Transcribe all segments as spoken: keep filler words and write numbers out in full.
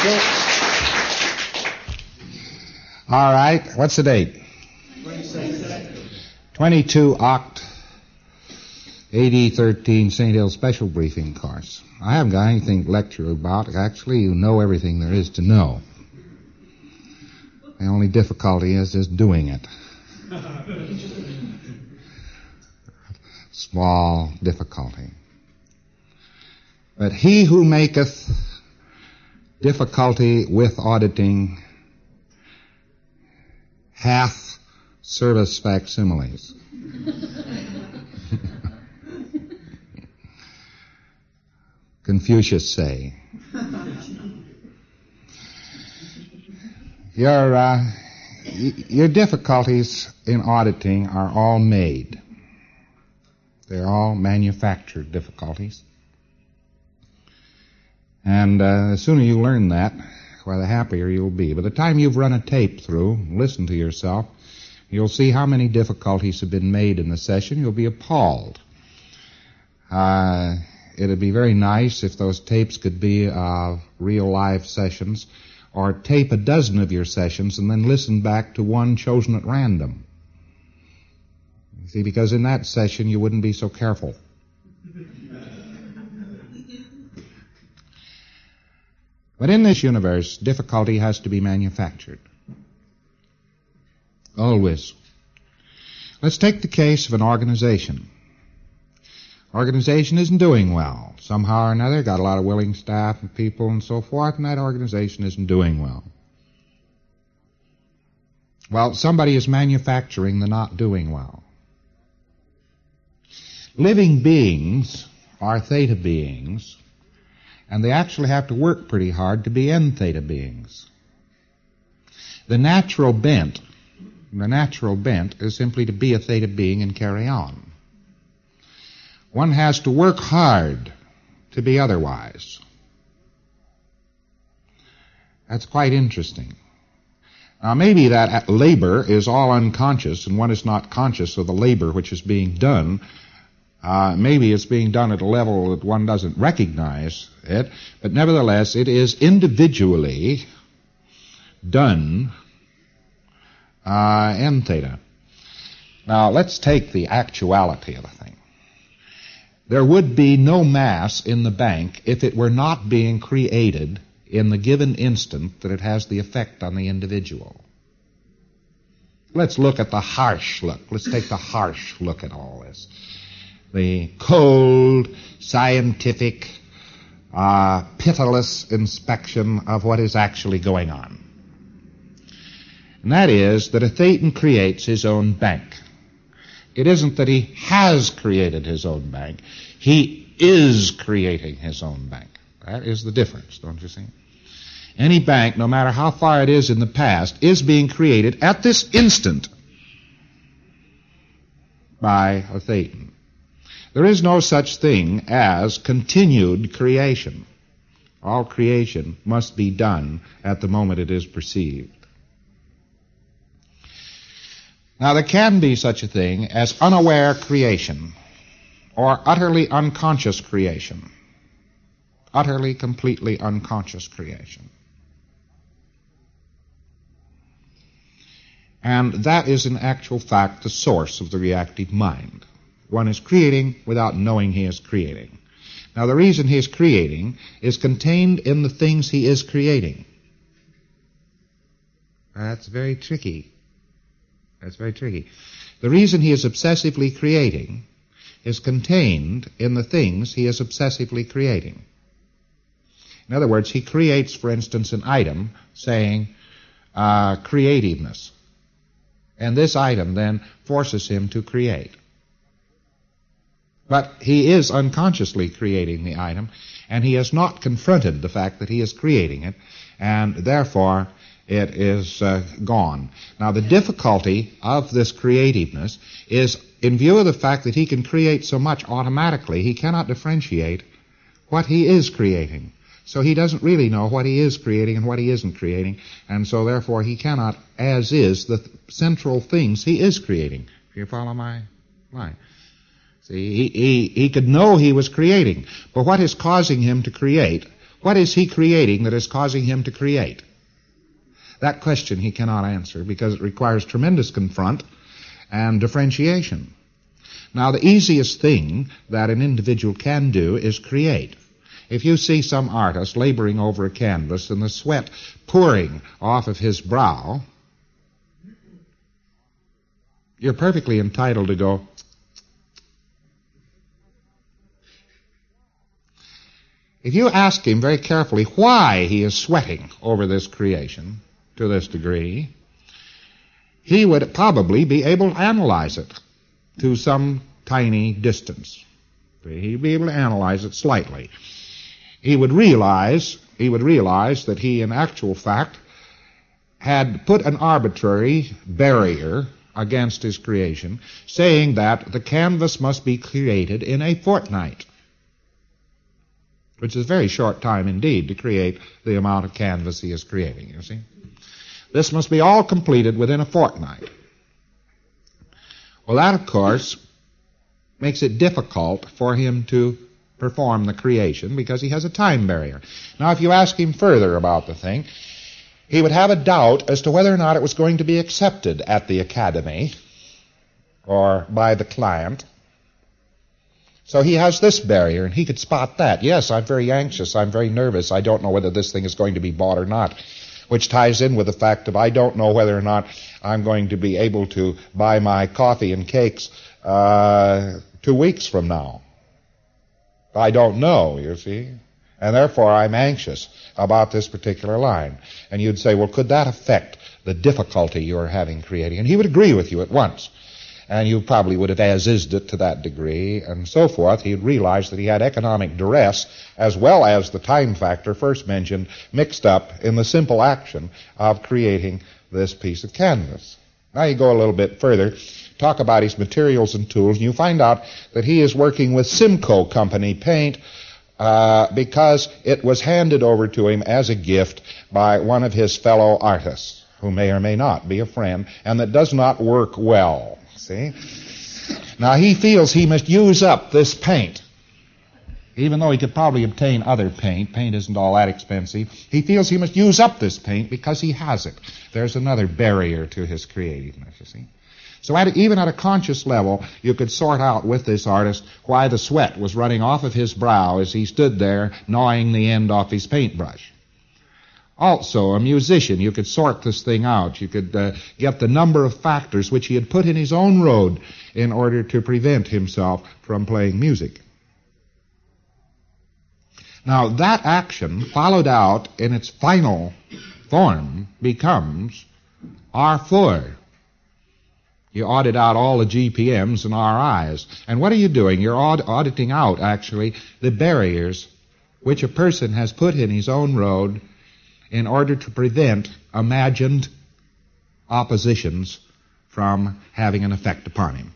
All right. What's the date? twenty-two Oct A D thirteen Saint Hill Special Briefing Course. I haven't got anything to lecture about. Actually, you know everything there is to know. The only difficulty is just doing it. Small difficulty. But he who maketh difficulty with auditing hath service facsimiles. Confucius say. Your, uh, your difficulties in auditing are all made. They're all manufactured difficulties. And uh, the sooner you learn that, why, the happier you'll be. By the time you've run a tape through, listen to yourself, you'll see how many difficulties have been made in the session. You'll be appalled. Uh, it'd be very nice if those tapes could be uh, real live sessions, or tape a dozen of your sessions and then listen back to one chosen at random. You see, because in that session you wouldn't be so careful. But in this universe, difficulty has to be manufactured. Always. Let's take the case of an organization. Organization isn't doing well. Somehow or another, got a lot of willing staff and people and so forth, and that organization isn't doing well. Well, somebody is manufacturing the not doing well. Living beings are theta beings, and they actually have to work pretty hard to be n theta beings. The natural bent, the natural bent is simply to be a theta being and carry on. One has to work hard to be otherwise. That's quite interesting. Now, maybe that labor is all unconscious and one is not conscious of the labor which is being done. Uh, maybe it's being done at a level that one doesn't recognize it, but nevertheless it is individually done uh, n theta. Now, let's take the actuality of the thing. There would be no mass in the bank if it were not being created in the given instant that it has the effect on the individual. Let's look at the harsh look. Let's take the harsh look at all this. The cold, scientific, uh, pitiless inspection of what is actually going on. And that is that a thetan creates his own bank. It isn't that he has created his own bank. He is creating his own bank. That is the difference, don't you see? Any bank, no matter how far it is in the past, is being created at this instant by a thetan. There is no such thing as continued creation. All creation must be done at the moment it is perceived. Now, there can be such a thing as unaware creation or utterly unconscious creation. Utterly, completely unconscious creation. And that is in actual fact the source of the reactive mind. One is creating without knowing he is creating. Now, the reason he is creating is contained in the things he is creating. That's very tricky. That's very tricky. The reason he is obsessively creating is contained in the things he is obsessively creating. In other words, he creates, for instance, an item saying uh, creativeness. And this item then forces him to create. But he is unconsciously creating the item, and he has not confronted the fact that he is creating it, and therefore it is uh, gone. Now, the difficulty of this creativeness is, in view of the fact that he can create so much automatically, he cannot differentiate what he is creating. So he doesn't really know what he is creating and what he isn't creating, and so therefore he cannot, as is, the th- central things he is creating. Do you follow my line? See, he, he, he could know he was creating, but what is causing him to create What is he creating that is causing him to create? That question he cannot answer because it requires tremendous confront and differentiation. Now, the easiest thing that an individual can do is create. If you see some artist laboring over a canvas and the sweat pouring off of his brow, you're perfectly entitled to go, if you ask him very carefully why he is sweating over this creation to this degree, he would probably be able to analyze it to some tiny distance. He'd be able to analyze it slightly. He would realize, he would realize that he, in actual fact, had put an arbitrary barrier against his creation, saying that the canvas must be created in a fortnight, which is a very short time indeed to create the amount of canvas he is creating, you see. This must be all completed within a fortnight. Well, that, of course, makes it difficult for him to perform the creation because he has a time barrier. Now, if you ask him further about the thing, he would have a doubt as to whether or not it was going to be accepted at the academy or by the client. So he has this barrier, and he could spot that. Yes, I'm very anxious, I'm very nervous, I don't know whether this thing is going to be bought or not, which ties in with the fact of I don't know whether or not I'm going to be able to buy my coffee and cakes uh, two weeks from now. I don't know, you see, and therefore I'm anxious about this particular line. And you'd say, well, could that affect the difficulty you're having creating? And he would agree with you at once. And you probably would have as-ised it to that degree, and so forth. He'd realize that he had economic duress, as well as the time factor first mentioned, mixed up in the simple action of creating this piece of canvas. Now you go a little bit further, talk about his materials and tools, and you find out that he is working with Simcoe Company paint uh, because it was handed over to him as a gift by one of his fellow artists, who may or may not be a friend, and that does not work well. See? Now, he feels he must use up this paint. Even though he could probably obtain other paint, paint isn't all that expensive, he feels he must use up this paint because he has it. There's another barrier to his creativeness, you see. So at, even at a conscious level, you could sort out with this artist why the sweat was running off of his brow as he stood there gnawing the end off his paintbrush. Also, a musician, you could sort this thing out. You could uh, get the number of factors which he had put in his own road in order to prevent himself from playing music. Now, that action, followed out in its final form, becomes R four. You audit out all the G P Ms and R Is. And what are you doing? You're aud- auditing out, actually, the barriers which a person has put in his own road in order to prevent imagined oppositions from having an effect upon him.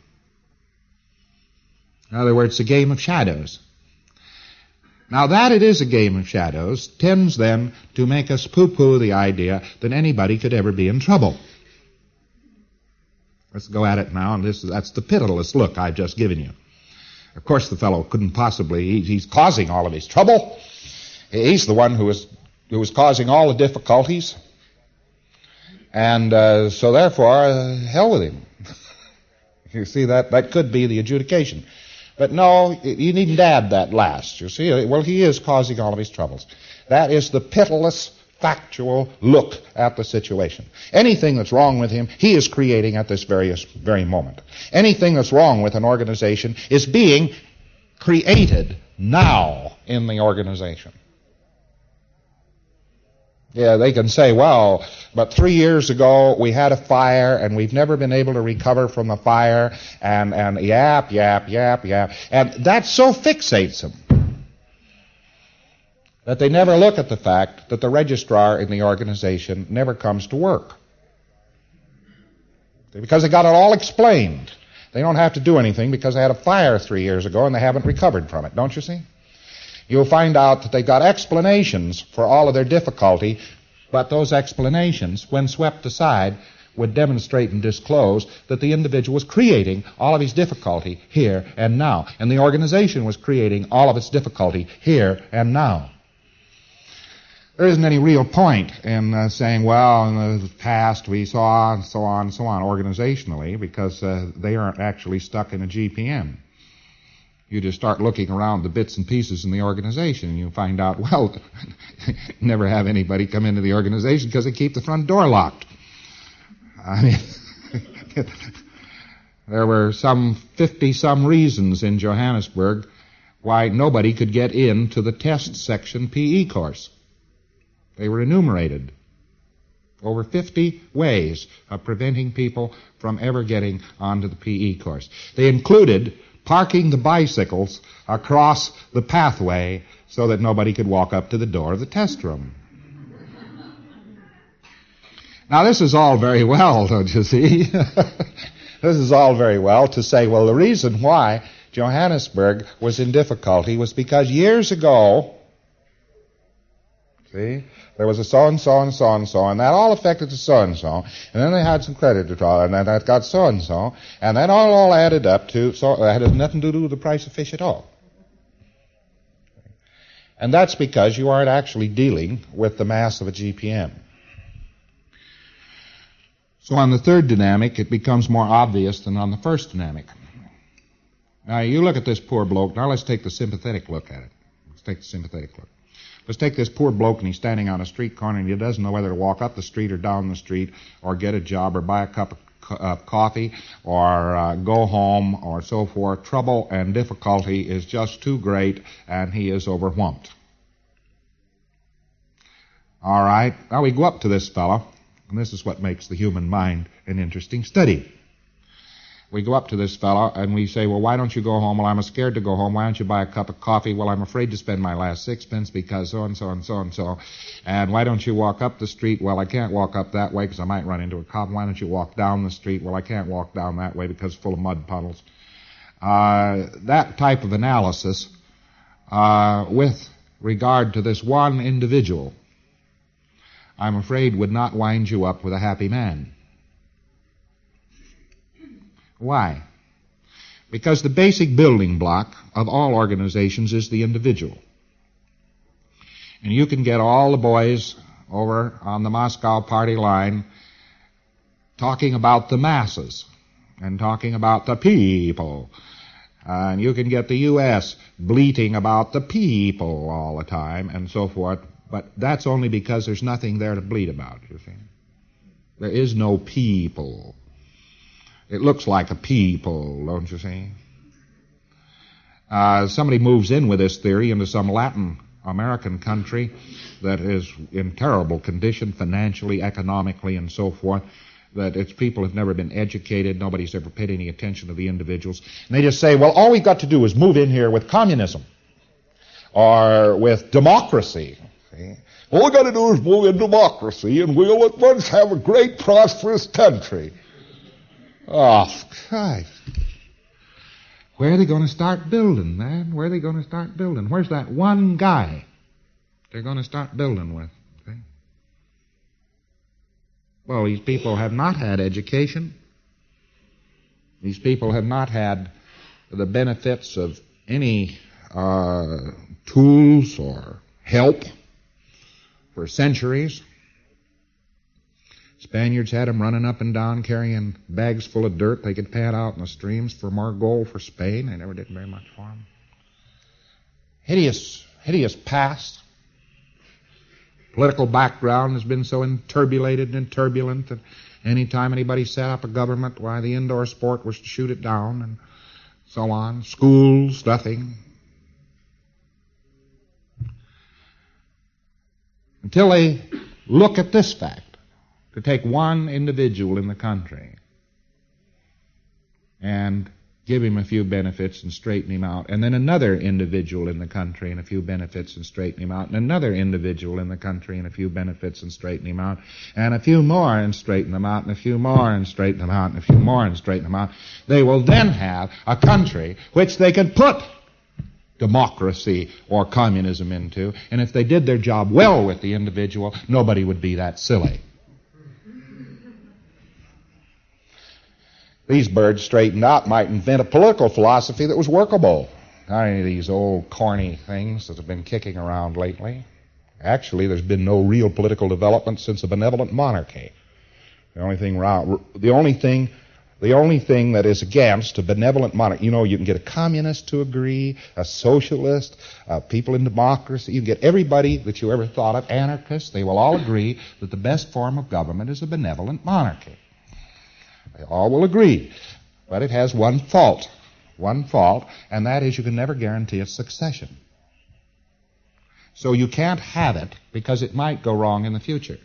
In other words, a game of shadows. Now, that it is a game of shadows tends then to make us poo-poo the idea that anybody could ever be in trouble. Let's go at it now, and this, that's the pitiless look I've just given you. Of course, the fellow couldn't possibly, he, he's causing all of his trouble. He's the one who is who was causing all the difficulties, and uh, so therefore, uh, hell with him. You see, that that could be the adjudication. But no, you needn't add that last, you see. Well, he is causing all of his troubles. That is the pitiless, factual look at the situation. Anything that's wrong with him, he is creating at this various, very moment. Anything that's wrong with an organization is being created now in the organization. Yeah, they can say, well, but three years ago we had a fire and we've never been able to recover from the fire, and, and yap, yap, yap, yap. And that so fixates them that they never look at the fact that the registrar in the organization never comes to work. Because they got it all explained. They don't have to do anything because they had a fire three years ago and they haven't recovered from it, don't you see? You'll find out that they've got explanations for all of their difficulty, but those explanations, when swept aside, would demonstrate and disclose that the individual was creating all of his difficulty here and now, and the organization was creating all of its difficulty here and now. there isn't any real point in uh, saying, well, in the past we saw, and so on, and so on, organizationally, because uh, they aren't actually stuck in a G P M. You just start looking around the bits and pieces in the organization, and you find out, well, never have anybody come into the organization because they keep the front door locked. I mean, there were some fifty-some reasons in Johannesburg why nobody could get into the test section P E course. They were enumerated. Over fifty ways of preventing people from ever getting onto the P E course. They included parking the bicycles across the pathway so that nobody could walk up to the door of the test room. Now, this is all very well, don't you see? This is all very well to say, well, the reason why Johannesburg was in difficulty was because years ago, see, there was a so-and-so and so-and-so, and that all affected the so-and-so, and then they had some credit to draw, and then that got so-and-so, and that all, all added up to, so it had nothing to do with the price of fish at all. And that's because you aren't actually dealing with the mass of a G P M. So on the third dynamic, it becomes more obvious than on the first dynamic. Now, you look at this poor bloke. Now let's take the sympathetic look at it. Let's take the sympathetic look. Let's take this poor bloke, and he's standing on a street corner, and he doesn't know whether to walk up the street or down the street or get a job or buy a cup of co- uh, coffee or uh, go home or so forth. Trouble and difficulty is just too great, and he is overwhelmed. All right. Now we go up to this fellow, and this is what makes the human mind an interesting study. We go up to this fellow and we say, well, why don't you go home? Well, I'm scared to go home. Why don't you buy a cup of coffee? Well, I'm afraid to spend my last sixpence because so-and-so and so-and-so. And why don't you walk up the street? Well, I can't walk up that way because I might run into a cop. Why don't you walk down the street? Well, I can't walk down that way because it's full of mud puddles. Uh, that type of analysis uh, with regard to this one individual, I'm afraid would not wind you up with a happy man. Why? Because the basic building block of all organizations is the individual. And you can get all the boys over on the Moscow party line talking about the masses and talking about the people. Uh, and you can get the U S bleating about the people all the time and so forth. But that's only because there's nothing there to bleat about, you see. There is no people. It looks like a people, don't you see? Uh, somebody moves in with this theory into some Latin American country that is in terrible condition financially, economically, and so forth, that its people have never been educated, nobody's ever paid any attention to the individuals. And they just say, well, all we've got to do is move in here with communism or with democracy. See? All we've got to do is move in democracy and we'll at once have a great prosperous country. Oh, Christ. Where are they going to start building, man? Where are they going to start building? Where's that one guy they're going to start building with? Okay? Well, these people have not had education. These people have not had the benefits of any uh, tools or help for centuries. Spaniards had them running up and down carrying bags full of dirt they could pad out in the streams for more gold for Spain. They never did very much for them. Hideous, hideous past. Political background has been so turbulated and turbulent that any time anybody set up a government, why, the indoor sport was to shoot it down and so on. Schools, nothing. Until they look at this fact. To take one individual in the country and give him a few benefits and straighten him out, and then another individual in the country and a few benefits and straighten him out, and another individual in the country and a few benefits and straighten him out, and a few more and straighten them out, and a few more and straighten them out, and a few more and straighten them out, they will then have a country which they can put democracy or communism into, and if they did their job well with the individual, nobody would be that silly. These birds straightened out might invent a political philosophy that was workable. Not any of these old corny things that have been kicking around lately. Actually, there's been no real political development since a benevolent monarchy. The only thing, the only thing, the only thing that is against a benevolent monarchy, you know, you can get a communist to agree, a socialist, uh, people in democracy. You can get everybody that you ever thought of, anarchists. They will all agree that the best form of government is a benevolent monarchy. They all will agree, but it has one fault, one fault, and that is you can never guarantee its succession. So you can't have it because it might go wrong in the future.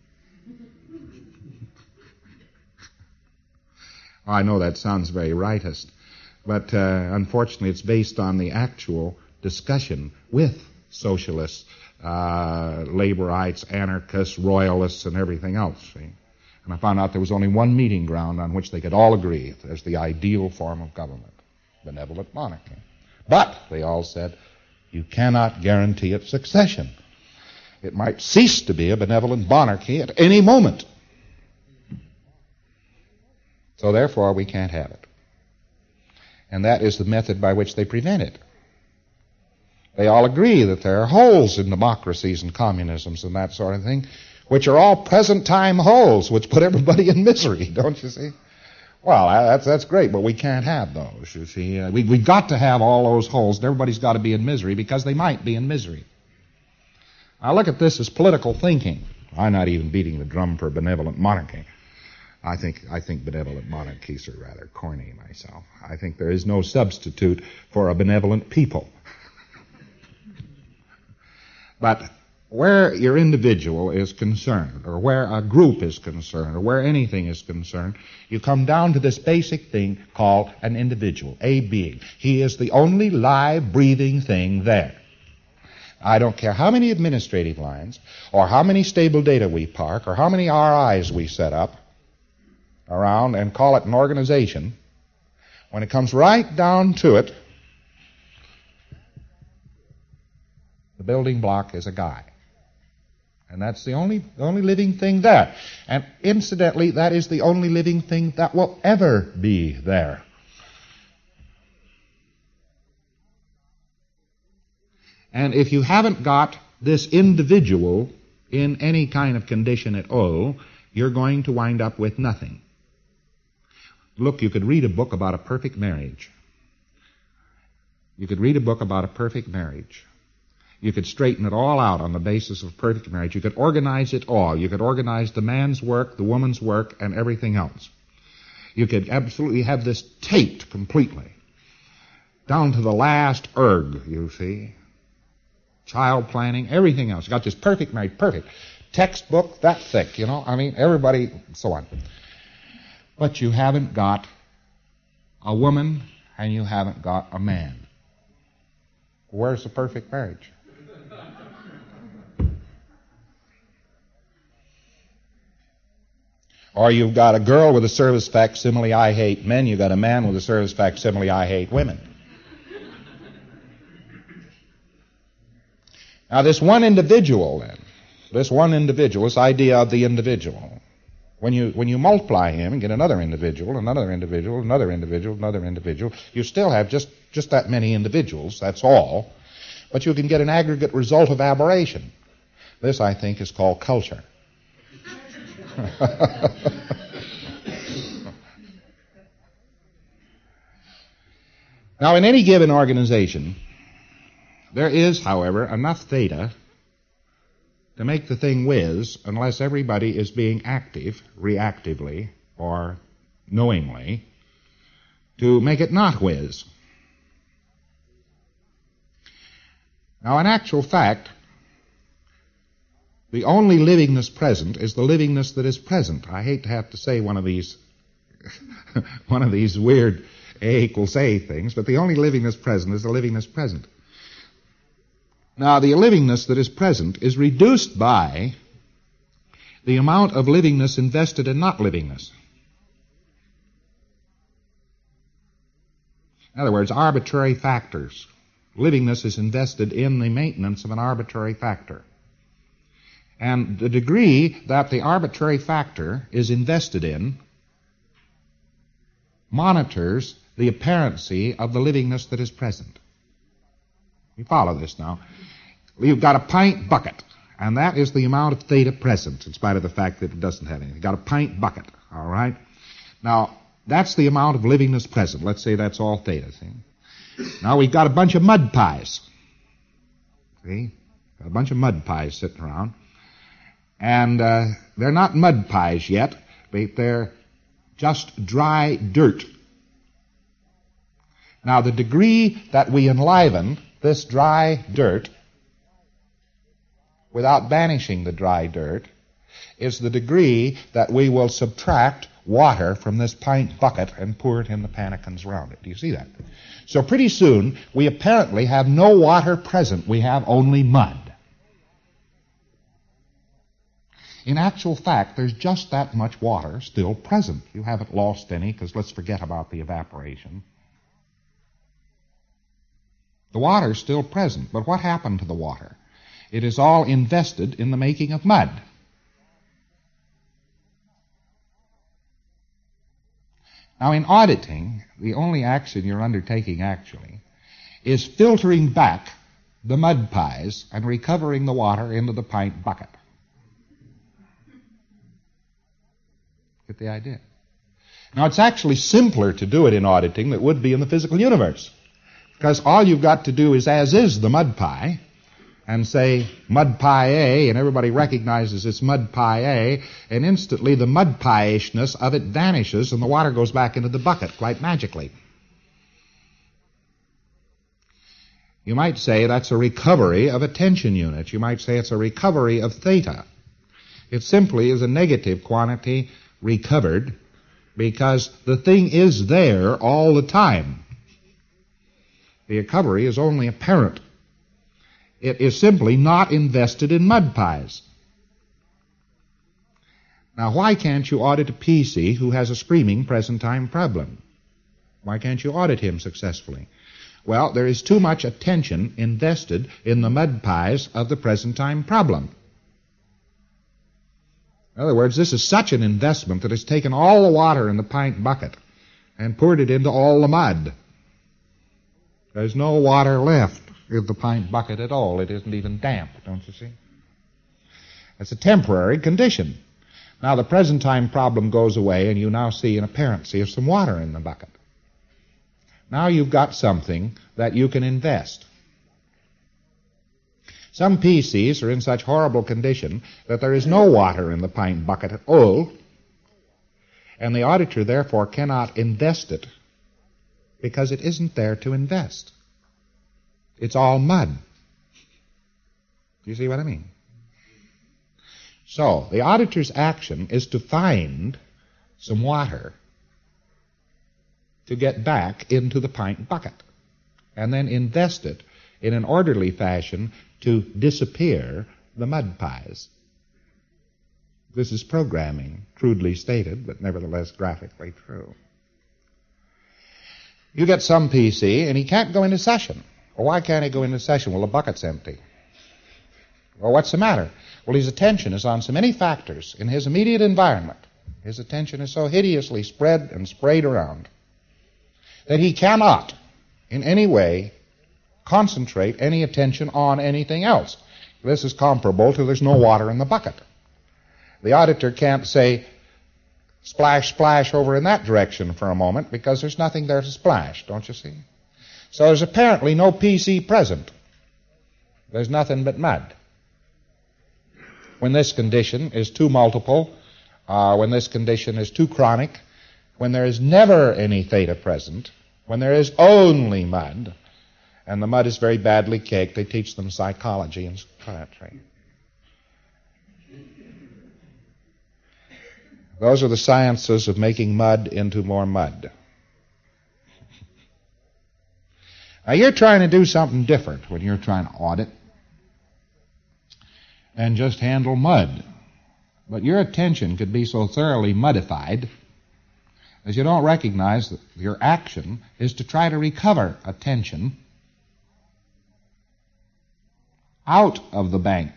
I know that sounds very rightist, but uh, unfortunately it's based on the actual discussion with socialists, uh, laborites, anarchists, royalists, and everything else. See? And I found out there was only one meeting ground on which they could all agree as the ideal form of government, benevolent monarchy. But, they all said, you cannot guarantee its succession. It might cease to be a benevolent monarchy at any moment. So therefore, we can't have it. And that is the method by which they prevent it. They all agree that there are holes in democracies and communisms and that sort of thing, which are all present-time holes, which put everybody in misery, don't you see? Well, that's that's great, but we can't have those, you see. Uh, we, we've got to have all those holes, and everybody's got to be in misery because they might be in misery. Now look at this as political thinking. I'm not even beating the drum for benevolent monarchy. I think I think benevolent monarchies are rather corny myself. I think there is no substitute for a benevolent people. But where your individual is concerned, or where a group is concerned, or where anything is concerned, you come down to this basic thing called an individual, a being. He is the only live, breathing thing there. I don't care how many administrative lines, or how many stable data we park, or how many R Is we set up around and call it an organization. When it comes right down to it, the building block is a guy. And that's the only, the only living thing there. And incidentally, that is the only living thing that will ever be there. And if you haven't got this individual in any kind of condition at all, you're going to wind up with nothing. Look, you could read a book about a perfect marriage. You could read a book about a perfect marriage. You could straighten it all out on the basis of perfect marriage. You could organize it all. You could organize the man's work, the woman's work, and everything else. You could absolutely have this taped completely, down to the last erg, you see. Child planning, everything else. You got this perfect marriage, perfect. Textbook that thick, you know. I mean, everybody, so on. But you haven't got a woman and you haven't got a man. Where's the perfect marriage? Or you've got a girl with a service facsimile, I hate men. You've got a man with a service facsimile, I hate women. Now this one individual then, this one individual, this idea of the individual, when you when you multiply him and get another individual, another individual, another individual, another individual, you still have just, just that many individuals, that's all. But you can get an aggregate result of aberration. This, I think, is called culture. Now, in any given organization, there is, however, enough theta to make the thing whiz unless everybody is being active, reactively, or knowingly, to make it not whiz. Now, in actual fact, the only livingness present is the livingness that is present. I hate to have to say one of these one of these weird A equals A things, but the only livingness present is the livingness present. Now, the livingness that is present is reduced by the amount of livingness invested in not livingness. In other words, arbitrary factors. Livingness is invested in the maintenance of an arbitrary factor. And the degree that the arbitrary factor is invested in monitors the apparency of the livingness that is present. You follow this now? You've got a pint bucket, And that is the amount of theta present, in spite of the fact that it doesn't have anything. You've got a pint bucket, all right? Now, that's the amount of livingness present. Let's say that's all theta. See? Now we've got a bunch of mud pies. See? Got a bunch of mud pies sitting around. And uh, they're not mud pies yet, but they're just dry dirt. Now, the degree that we enliven this dry dirt without banishing the dry dirt is the degree that we will subtract water from this pint bucket and pour it in the pannikins around it. Do you see that? So pretty soon, we apparently have no water present. We have only mud. In actual fact, there's just that much water still present. You haven't lost any, because let's forget about the evaporation. The water's still present, but what happened to the water? It is all invested in the making of mud. Now, in auditing, the only action you're undertaking, actually, is filtering back the mud pies and recovering the water into the pint bucket. Get the idea? Now, it's actually simpler to do it in auditing than it would be in the physical universe, because all you've got to do is as is the mud pie, and say mud pie A, and everybody recognizes it's mud pie A, and instantly the mud pie-ishness of it vanishes and the water goes back into the bucket quite magically. You might say that's a recovery of a tension unit. You might say it's a recovery of theta. It simply is a negative quantity recovered because the thing is there all the time. The recovery is only apparent. It is simply not invested in mud pies. Now, why can't you audit a P C who has a screaming present-time problem? Why can't you audit him successfully? Well, there is too much attention invested in the mud pies of the present-time problem. In other words, this is such an investment that it's taken all the water in the pint bucket and poured it into all the mud. There's no water left in the pint bucket at all. It isn't even damp, don't you see? It's a temporary condition. Now the present time problem goes away and you now see an apparency of some water in the bucket. Now you've got something that you can invest. Some P Cs are in such horrible condition that there is no water in the pint bucket at all, and the auditor therefore cannot invest it because it isn't there to invest. It's all mud. Do you see what I mean? So, the auditor's action is to find some water to get back into the pint bucket and then invest it in an orderly fashion to disappear the mud pies. This is programming, crudely stated, but nevertheless graphically true. You get some P C and he can't go into session. Well, why can't he go into session? Well, the bucket's empty. Well, what's the matter? Well, his attention is on so many factors in his immediate environment. His attention is so hideously spread and sprayed around that he cannot in any way concentrate any attention on anything else. This is comparable to there's no water in the bucket. The auditor can't say, splash, splash over in that direction for a moment because there's nothing there to splash, don't you see? So there's apparently no P C present. There's nothing but mud. When this condition is too multiple, uh, when this condition is too chronic, when there is never any theta present, when there is only mud, and the mud is very badly caked, they teach them psychology and psychiatry. Those are the sciences of making mud into more mud. Now, you're trying to do something different when you're trying to audit and just handle mud. But your attention could be so thoroughly muddified as you don't recognize that your action is to try to recover attention out of the bank.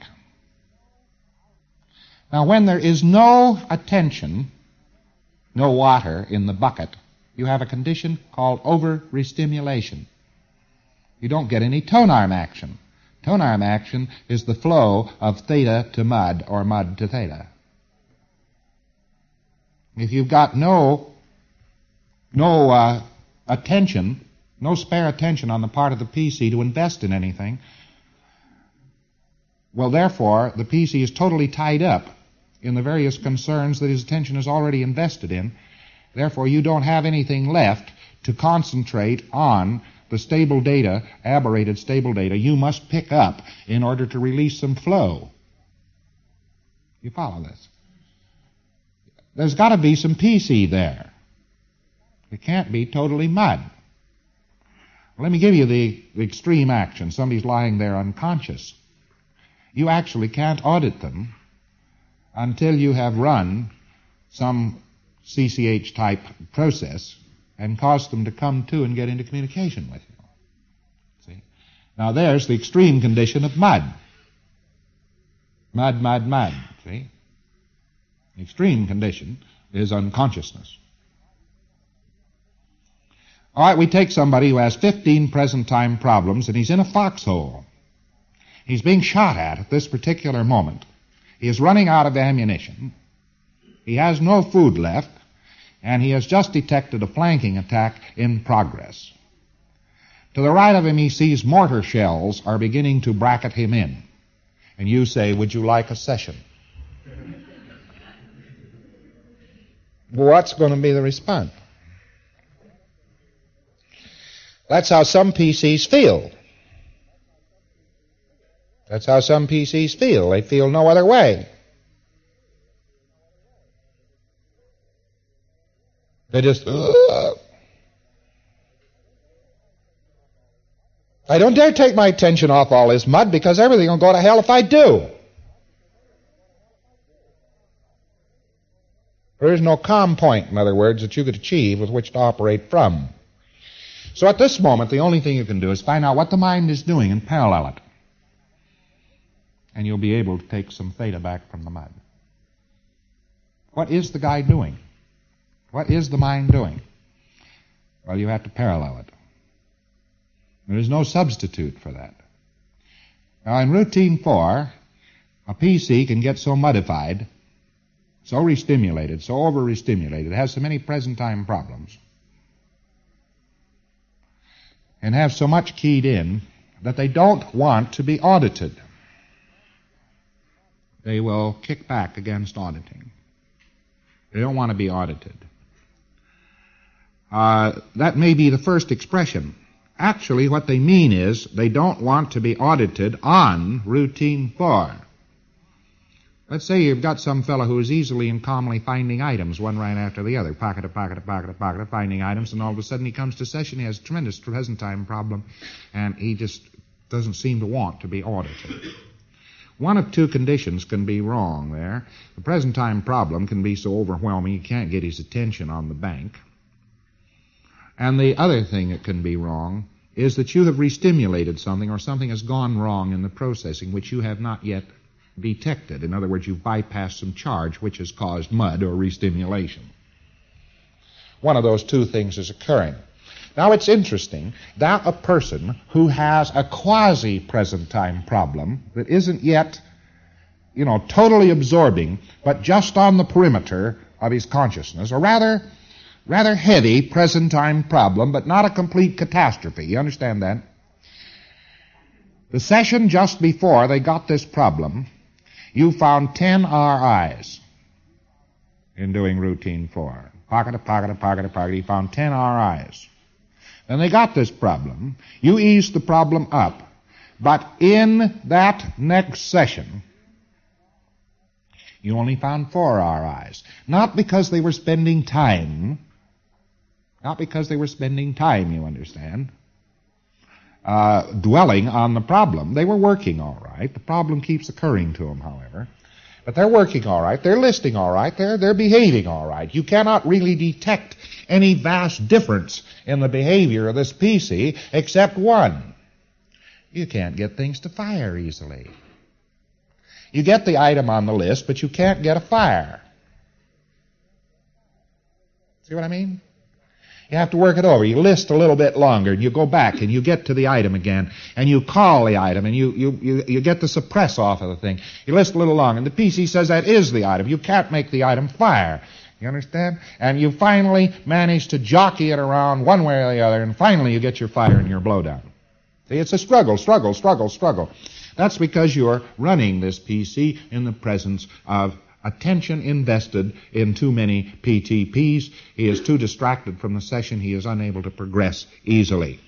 Now, when there is no attention, no water in the bucket, you have a condition called over-restimulation. You don't get any tone arm action Tone arm action is the flow of theta to mud or mud to theta. If you've got no, no uh, attention, no spare attention on the part of the P C to invest in anything, well, therefore, the P C is totally tied up in the various concerns that his attention is already invested in. Therefore, you don't have anything left to concentrate on the stable data, aberrated stable data, you must pick up in order to release some flow. You follow this? There's got to be some P C there. It can't be totally mud. Let me give you the, the extreme action. Somebody's lying there unconscious. You actually can't audit them until you have run some C C H type process and cause them to come to and get into communication with you. See? Now there's the extreme condition of mud. Mud, mud, mud. See? The extreme condition is unconsciousness. All right, we take somebody who has fifteen present time problems and he's in a foxhole. He's being shot at at this particular moment. He is running out of ammunition. He has no food left. And he has just detected a flanking attack in progress. To the right of him, he sees mortar shells are beginning to bracket him in. And you say, would you like a session? What's going to be the response? That's how some P Cs feel. That's how some P Cs feel. They feel no other way. They just, ugh. I don't dare take my attention off all this mud because everything will go to hell if I do. There is no calm point, in other words, that you could achieve with which to operate from. So at this moment, the only thing you can do is find out what the mind is doing and parallel it. And you'll be able to take some theta back from the mud. What is the guy doing? What is the mind doing? Well, you have to parallel it. There is no substitute for that. Now, in routine four, a P C can get so modified, so restimulated, so over-restimulated, has so many present-time problems, and have so much keyed in that they don't want to be audited. They will kick back against auditing. They don't want to be audited. Uh, that may be the first expression. Actually, what they mean is they don't want to be audited on routine four. Let's say you've got some fellow who is easily and calmly finding items, one right after the other, pocket to pocket to pocket to pocket, finding items, and all of a sudden he comes to session, he has a tremendous present time problem, and he just doesn't seem to want to be audited. One of two conditions can be wrong there. The present time problem can be so overwhelming you can't get his attention on the bank. And the other thing that can be wrong is that you have restimulated something or something has gone wrong in the processing which you have not yet detected. In other words, you've bypassed some charge which has caused mud or restimulation. One of those two things is occurring. Now, it's interesting that a person who has a quasi-present time problem that isn't yet, you know, totally absorbing, but just on the perimeter of his consciousness, or rather, rather heavy present time problem, but not a complete catastrophe. You understand that? The session just before they got this problem, you found ten R Is in doing routine four. Pocket to pocket to pocket to pocket. You found ten R Is. Then they got this problem. You eased the problem up. But in that next session, you only found four R Is. Not because they were spending time. Not because they were spending time, you understand, uh, dwelling on the problem. They were working all right. The problem keeps occurring to them, however. But they're working all right. They're listening all right. They're, they're behaving all right. You cannot really detect any vast difference in the behavior of this P C except one. You can't get things to fire easily. You get the item on the list, but you can't get a fire. See what I mean? You have to work it over. You list a little bit longer, and you go back, and you get to the item again, and you call the item, and you, you, you, you get the suppress off of the thing. You list a little longer, and the P C says that is the item. You can't make the item fire. You understand? And you finally manage to jockey it around one way or the other, and finally you get your fire and your blowdown. See, it's a struggle, struggle, struggle, struggle. That's because you're running this P C in the presence of attention invested in too many P T Ps. He is too distracted from the session. He is unable to progress easily.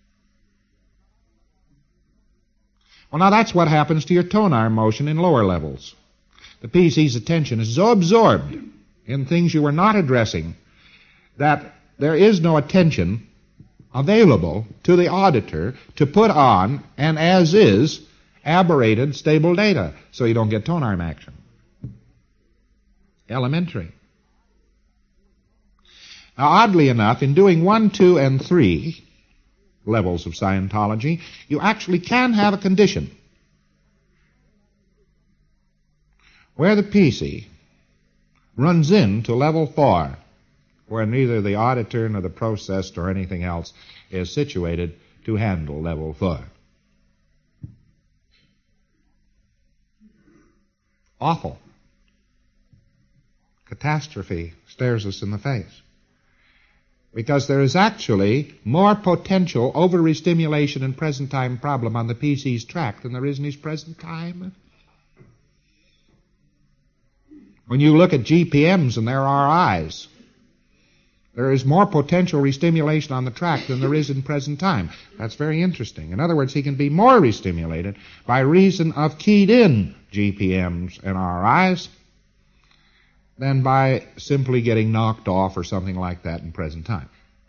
Well, now that's what happens to your tone arm motion in lower levels. The P C's attention is so absorbed in things you are not addressing that there is no attention available to the auditor to put on an as-is aberrated stable data, so you don't get tone arm action. Elementary. Now, oddly enough, in doing one, two, and three levels of Scientology, you actually can have a condition where the P C runs into level four, where neither the auditor nor the processed or anything else is situated to handle level four. Awful. Catastrophe stares us in the face. Because there is actually more potential over-restimulation and present-time problem on the P C's track than there is in his present time. When you look at G P Ms and their R Is, there is more potential restimulation on the track than there is in present time. That's very interesting. In other words, he can be more restimulated by reason of keyed-in G P Ms and R Is than by simply getting knocked off or something like that in present time.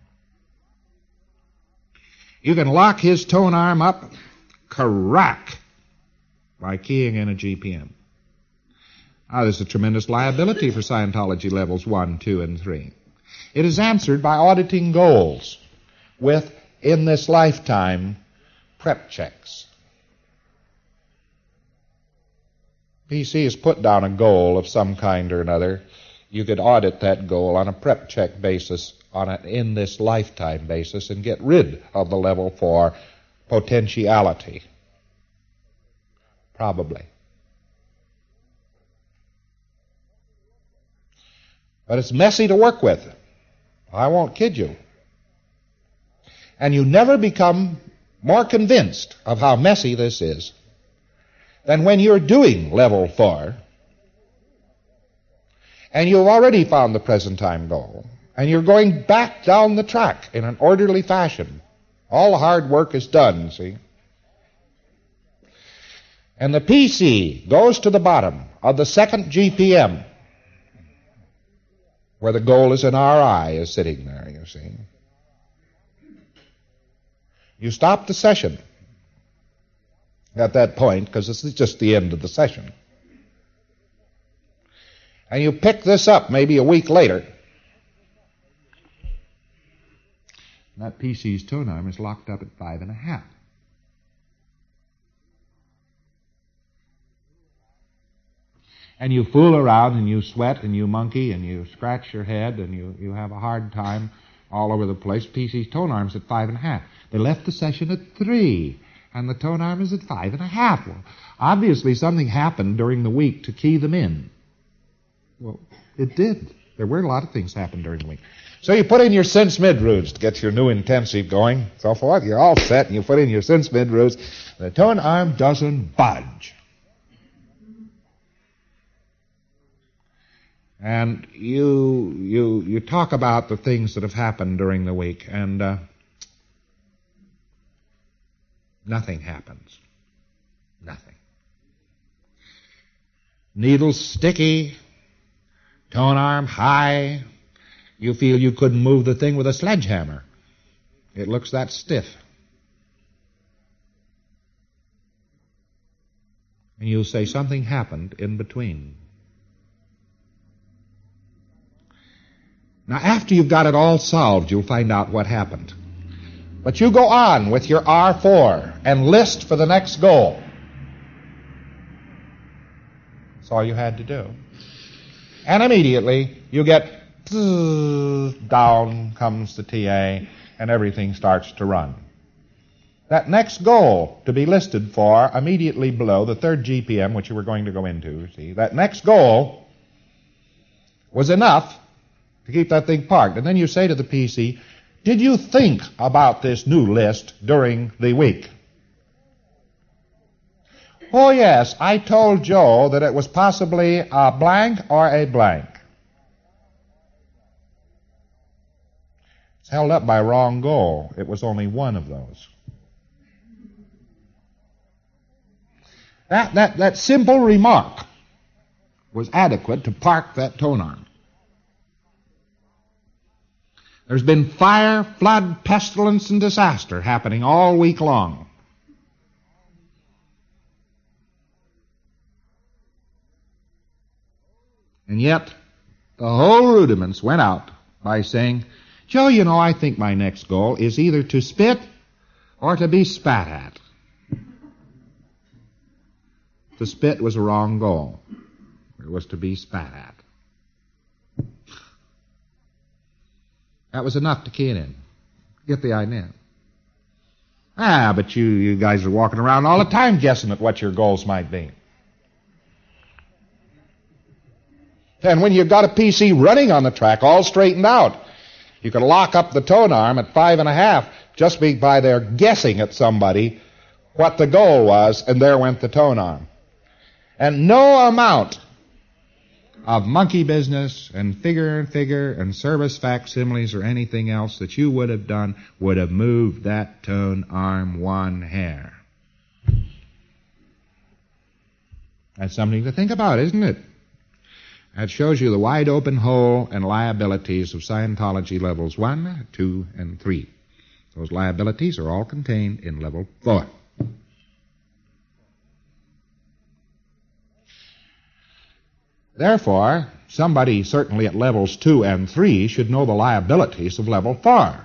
You can lock his tone arm up, crack, by keying in a G P M. Now, there's a tremendous liability for Scientology levels one, two, and three. It is answered by auditing goals with, in this lifetime, prep checks. P C has put down a goal of some kind or another. You could audit that goal on a prep check basis, on an in this lifetime basis, and get rid of the level four potentiality. Probably. But it's messy to work with. I won't kid you. And you never become more convinced of how messy this is than when you're doing level four and you've already found the present time goal and you're going back down the track in an orderly fashion. All the hard work is done, see? And the P C goes to the bottom of the second G P M where the goal is an R I is sitting there, you see. You stop the session at that point, because this is just the end of the session. And you pick this up maybe a week later. And that P C's tone arm is locked up at five and a half. And you fool around and you sweat and you monkey and you scratch your head and you, you have a hard time all over the place. P C's tone arm's at five and a half. They left the session at three. And the tone arm is at five and a half. Well, obviously something happened during the week to key them in. Well, it did. There were a lot of things happened during the week. So you put in your synth mid roots to get your new intensive going, so forth. You're all set, and you put in your synth mid roots. The tone arm doesn't budge. And you you you talk about the things that have happened during the week, and uh, nothing happens. Nothing. Needles sticky, tone arm high. You feel you couldn't move the thing with a sledgehammer. It looks that stiff. And you'll say something happened in between. Now, after you've got it all solved, you'll find out what happened. But you go on with your R four and list for the next goal. That's all you had to do. And immediately you get down comes the T A, and everything starts to run. That next goal to be listed for immediately below the third G P M, which you were going to go into, see, that next goal was enough to keep that thing parked. And then you say to the P C, did you think about this new list during the week? Oh, yes, I told Joe that it was possibly a blank or a blank. It's held up by a wrong goal. It was only one of those. That, that, that simple remark was adequate to park that tone arm. There's been fire, flood, pestilence, and disaster happening all week long. And yet, the whole rudiments went out by saying, Joe, you know, I think my next goal is either to spit or to be spat at. To spit was a wrong goal. It was to be spat at. That was enough to key it in. Get the idea. Ah, but you, you guys are walking around all the time guessing at what your goals might be. And when you've got a P C running on the track all straightened out, you can lock up the tone arm at five and a half just by their guessing at somebody what the goal was, and there went the tone arm. And no amount of monkey business and figure and figure and service facsimiles or anything else that you would have done would have moved that tone arm one hair. That's something to think about, isn't it? That shows you the wide open hole and liabilities of Scientology levels one, two, and three. Those liabilities are all contained in level four. Therefore, somebody certainly at levels two and three should know the liabilities of level four.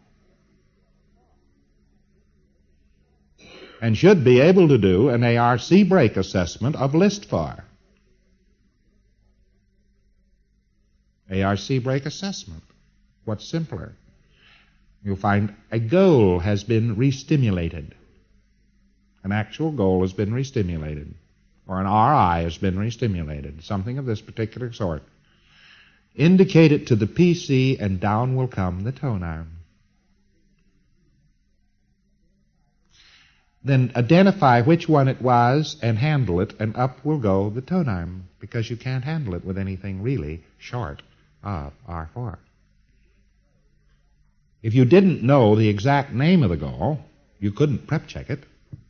And should be able to do an A R C break assessment of list four. A R C break assessment. What's simpler? You'll find a goal has been restimulated. An actual goal has been restimulated. Or an R I has been restimulated. Something of this particular sort. Indicate it to the P C and down will come the tone arm. Then identify which one it was and handle it, and up will go the tone arm, because you can't handle it with anything really short of R four. If you didn't know the exact name of the goal, you couldn't prep check it.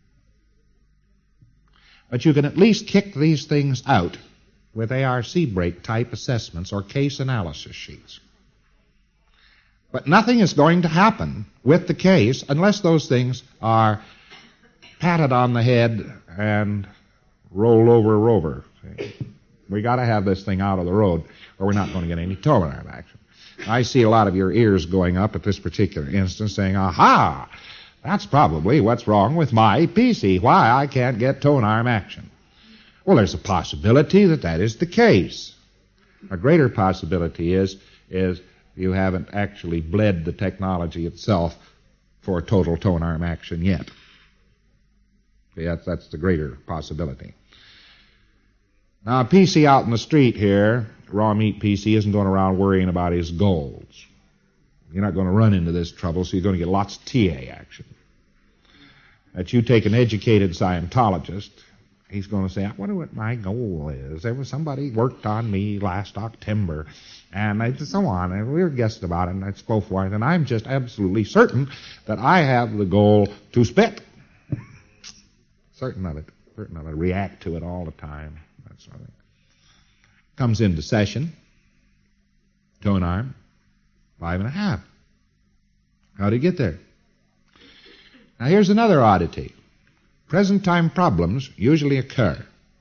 But you can at least kick these things out with A R C break type assessments or case analysis sheets. But nothing is going to happen with the case unless those things are patted on the head and rolled over rover. We got to have this thing out of the road, or we're not going to get any tone arm action. I see a lot of your ears going up at this particular instance saying, aha, that's probably what's wrong with my P C, why I can't get tone arm action. Well, there's a possibility that that is the case. A greater possibility is, is you haven't actually bled the technology itself for total tone arm action yet. See, that's, that's the greater possibility. Now, a P C out in the street here, raw meat P C, isn't going around worrying about his goals. You're not going to run into this trouble, so you're going to get lots of T A action. That you take an educated Scientologist, he's going to say, I wonder what my goal is. There was somebody worked on me last October, and so on, and we were guessing about it, and so forth, and I'm just absolutely certain that I have the goal to spit. Certain of it. Certain of it. React to it all the time. That sort of thing. Comes into session. Tone arm. Five and a half. How did he get there? Now here's another oddity. Present time problems usually occur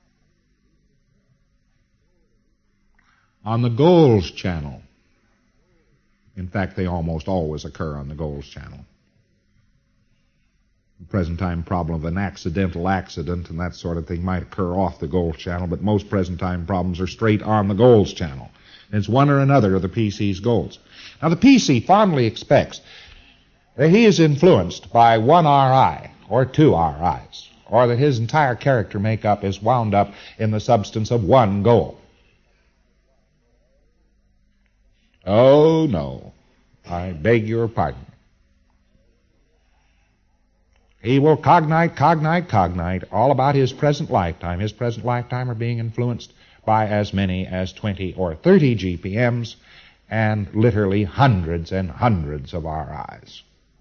on the goals channel. In fact, they almost always occur on the goals channel. The present time problem of an accidental accident and that sort of thing might occur off the goals channel, but most present time problems are straight on the goals channel. It's one or another of the P C's goals. Now, the P C fondly expects that he is influenced by one R I or two R Is, or that his entire character makeup is wound up in the substance of one goal. Oh, no. I beg your pardon. He will cognite, cognite, cognite all about his present lifetime. His present lifetime are being influenced by as many as twenty or thirty G P Ms and literally hundreds and hundreds of R Is.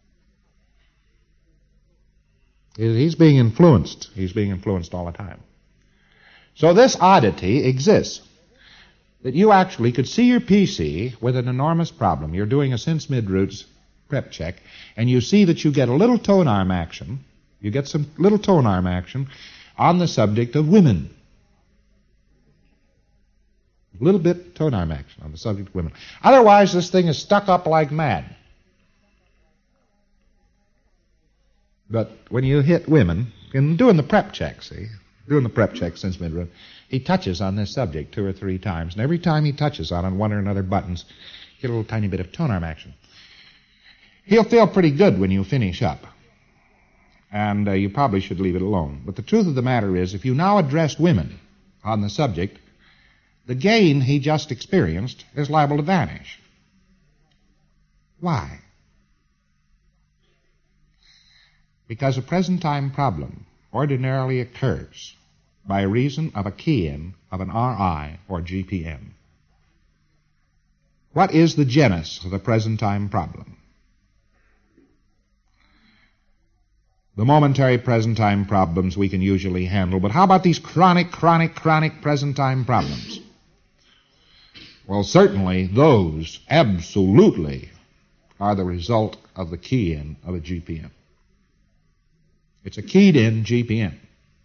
He's being influenced. He's being influenced all the time. So this oddity exists, that you actually could see your P C with an enormous problem. You're doing a Sense Mid-Roots prep check, and you see that you get a little tone arm action. You get some little tone arm action on the subject of women. A little bit tone arm action on the subject of women. Otherwise, this thing is stuck up like mad. But when you hit women, in doing the prep check, see, doing the prep check since mid-room, he touches on this subject two or three times, and every time he touches on it, one or another buttons, you get a little tiny bit of tone arm action. He'll feel pretty good when you finish up, and uh, you probably should leave it alone. But the truth of the matter is, if you now address women on the subject, the gain he just experienced is liable to vanish. Why? Because a present-time problem ordinarily occurs by reason of a key-in of an R I or G P M. What is the genus of the present-time problem? The momentary present-time problems we can usually handle, but how about these chronic, chronic, chronic present-time problems? Well, certainly those absolutely are the result of the key-in of a G P M. It's a keyed-in G P M.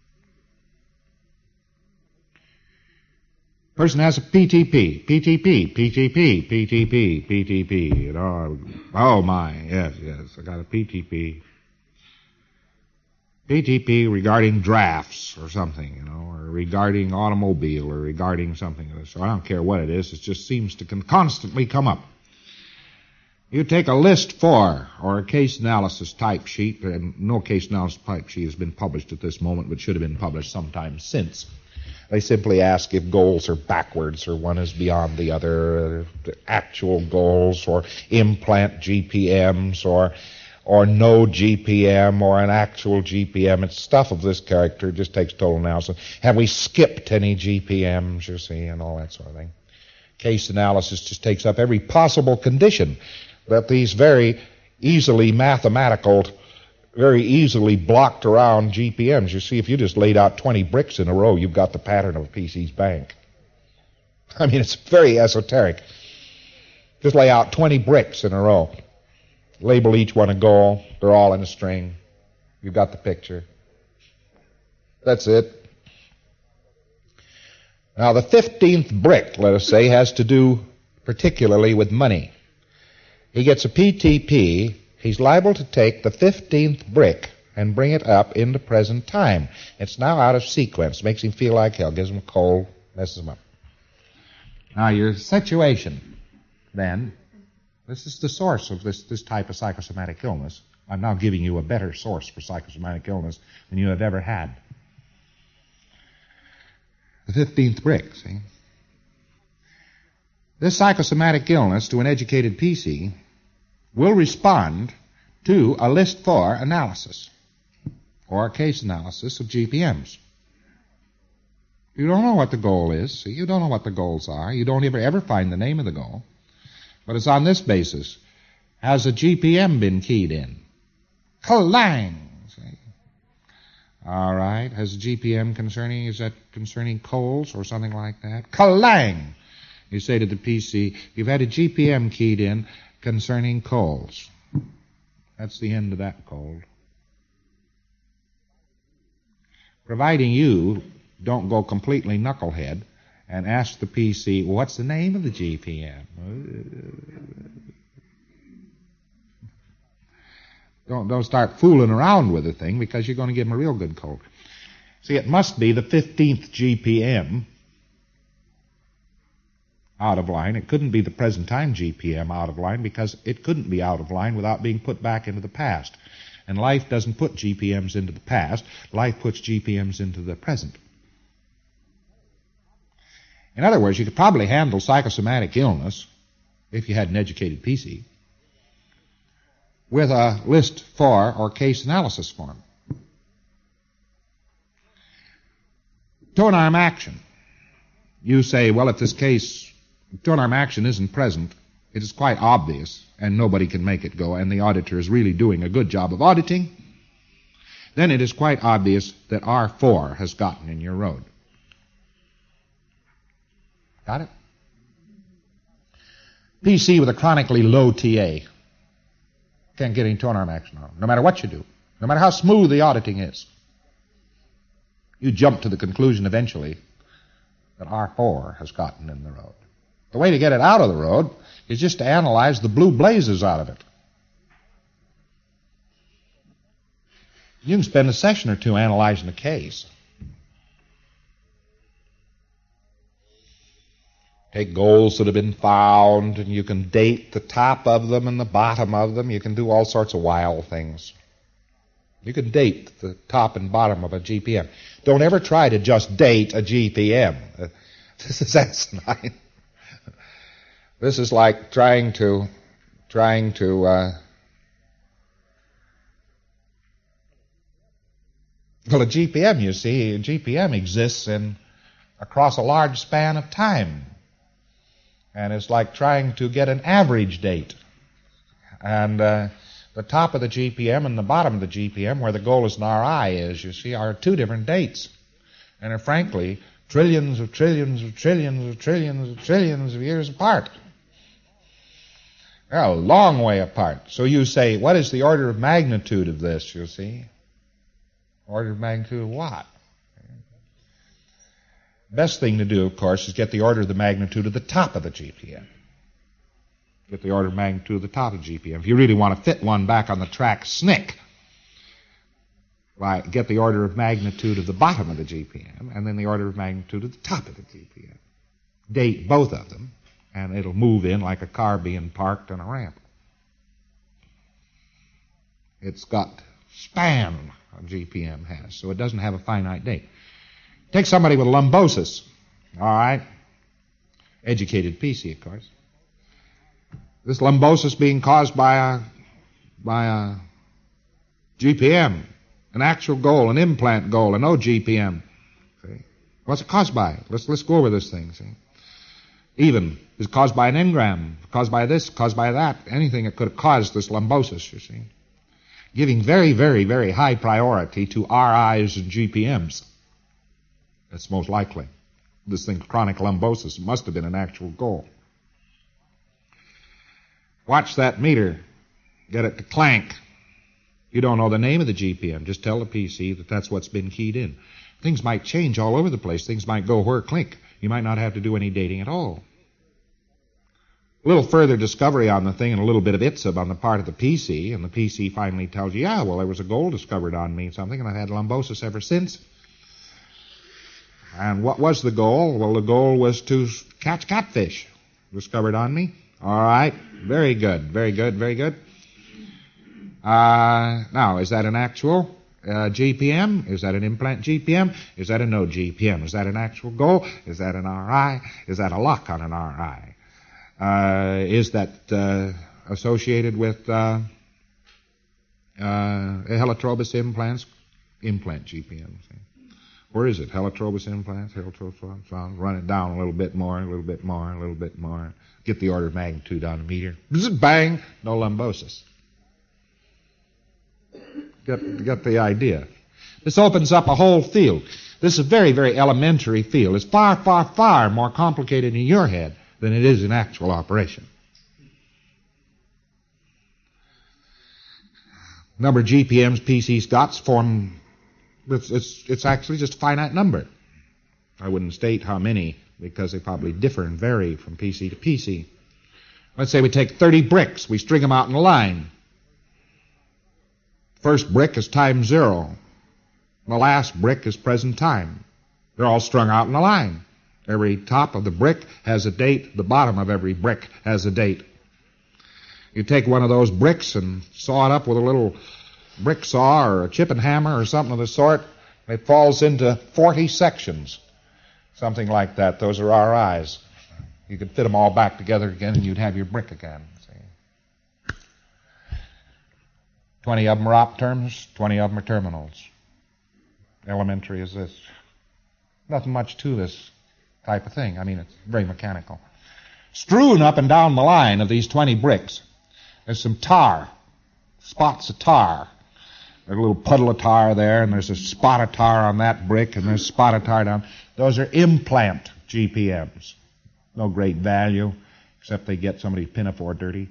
Person has a P T P, P T P, P T P, P T P, P T P. You know, oh my, yes, yes, I got a P T P. P T P regarding drafts or something, you know, or regarding automobile or regarding something of this sort. I don't care what it is. It just seems to con- constantly come up. You take a list four or a case analysis type sheet, and no case analysis type sheet has been published at this moment, but should have been published sometime since. They simply ask if goals are backwards or one is beyond the other, uh, actual goals or implant G P Ms or or no G P M or an actual G P M. It's stuff of this character. It just takes total analysis. Have we skipped any G P Ms, you see, and all that sort of thing. Case analysis just takes up every possible condition that these very easily mathematical, very easily blocked around G P Ms. You see, if you just laid out twenty bricks in a row, you've got the pattern of a P C's bank. I mean, it's very esoteric. Just lay out twenty bricks in a row. Label each one a goal. They're all in a string. You've got the picture. That's it. Now, the fifteenth brick, let us say, has to do particularly with money. He gets a P T P. He's liable to take the fifteenth brick and bring it up into present time. It's now out of sequence. Makes him feel like hell. Gives him a cold. Messes him up. Now, your situation, then, this is the source of this, this type of psychosomatic illness. I'm now giving you a better source for psychosomatic illness than you have ever had. The fifteenth brick, see? This psychosomatic illness to an educated P C will respond to a list four analysis or a case analysis of G P Ms. You don't know what the goal is. See? You don't know what the goals are. You don't ever, ever find the name of the goal. But it's on this basis. Has a G P M been keyed in? Clang! See? All right. Has a G P M concerning, is that concerning coals or something like that? Clang! You say to the P C, you've had a G P M keyed in concerning coals. That's the end of that cold. Providing you don't go completely knucklehead and ask the P C, what's the name of the G P M? Don't, don't start fooling around with the thing because you're going to give them a real good cold. See, it must be the fifteenth G P M out of line. It couldn't be the present time G P M out of line because it couldn't be out of line without being put back into the past. And life doesn't put G P Ms into the past. Life puts G P Ms into the present. In other words, you could probably handle psychosomatic illness, if you had an educated P C, with a list for or case analysis form. Tone arm action. You say, well, if this case, tone arm action isn't present, it is quite obvious, and nobody can make it go, and the auditor is really doing a good job of auditing, then it is quite obvious that R four has gotten in your road. Got it? P C with a chronically low T A. Can't get any tone arm action on, no matter what you do, no matter how smooth the auditing is. You jump to the conclusion eventually that R four has gotten in the road. The way to get it out of the road is just to analyze the blue blazes out of it. You can spend a session or two analyzing a case. Take goals that have been found, and you can date the top of them and the bottom of them. You can do all sorts of wild things. You can date the top and bottom of a G P M. Don't ever try to just date a G P M. Uh, this is asinine. This is like trying to, trying to, uh, well, a G P M, you see, a G P M exists in, across a large span of time. And it's like trying to get an average date. And uh, the top of the G P M and the bottom of the G P M, where the goal is an R I is, you see, are two different dates. And are frankly trillions of trillions of trillions of trillions of trillions of years apart. They're a long way apart. So you say, what is the order of magnitude of this, you see? Order of magnitude of what? Best thing to do, of course, is get the order of the magnitude of the top of the G P M. Get the order of magnitude of the top of the G P M. If you really want to fit one back on the track S N C, why, get the order of magnitude of the bottom of the G P M, and then the order of magnitude of the top of the G P M. Date both of them, and it'll move in like a car being parked on a ramp. It's got span, a G P M has, so it doesn't have a finite date. Take somebody with lumbosis, all right? Educated P C, of course. This lumbosis being caused by a, by a G P M, an actual goal, an implant goal, an O G P M. See? What's it caused by? Let's, let's go over this thing, see? Even, is it caused by an engram, caused by this, caused by that, anything that could have caused this lumbosis, you see? Giving very, very, very high priority to R Is and G P Ms. That's most likely. This thing, chronic lumbosis, must have been an actual goal. Watch that meter. Get it to clank. You don't know the name of the G P M. Just tell the P C that that's what's been keyed in. Things might change all over the place. Things might go whir clink. You might not have to do any dating at all. A little further discovery on the thing and a little bit of itsub on the part of the P C, and the P C finally tells you, yeah, well, there was a goal discovered on me, something, and I've had lumbosis ever since. And what was the goal? Well, the goal was to catch catfish. Discovered on me. All right. Very good. Very good. Very good. Uh, now, is that an actual uh, G P M? Is that an implant G P M? Is that a no G P M? Is that an actual goal? Is that an R I? Is that a lock on an R I? Uh, is that uh, associated with uh, uh, helitrobus implants? Implant G P M. See? Where is it? Helitrobus implants, helitrobus, run it down a little bit more, a little bit more, a little bit more. Get the order of magnitude on the meter. Bang! No lumbosis. Get, get the idea. This opens up a whole field. This is a very, very elementary field. It's far, far, far more complicated in your head than it is in actual operation. Number of G P Ms P C's got form. It's, it's, it's actually just a finite number. I wouldn't state how many because they probably differ and vary from P C to P C. Let's say we take thirty bricks. We string them out in a line. First brick is time zero. The last brick is present time. They're all strung out in a line. Every top of the brick has a date. The bottom of every brick has a date. You take one of those bricks and saw it up with a little brick saw or a chip and hammer or something of the sort. It falls into forty sections. Something like that. Those are R Is. You could fit them all back together again and you'd have your brick again. See? Twenty of them are op terms, twenty of them are terminals. Elementary as this. Nothing much to this type of thing. I mean, it's very mechanical. Strewn up and down the line of these twenty bricks, there's some tar, spots of tar. There's a little puddle of tar there, and there's a spot of tar on that brick, and there's a spot of tar down. Those are implant G P Ms. No great value, except they get somebody's pinafore dirty.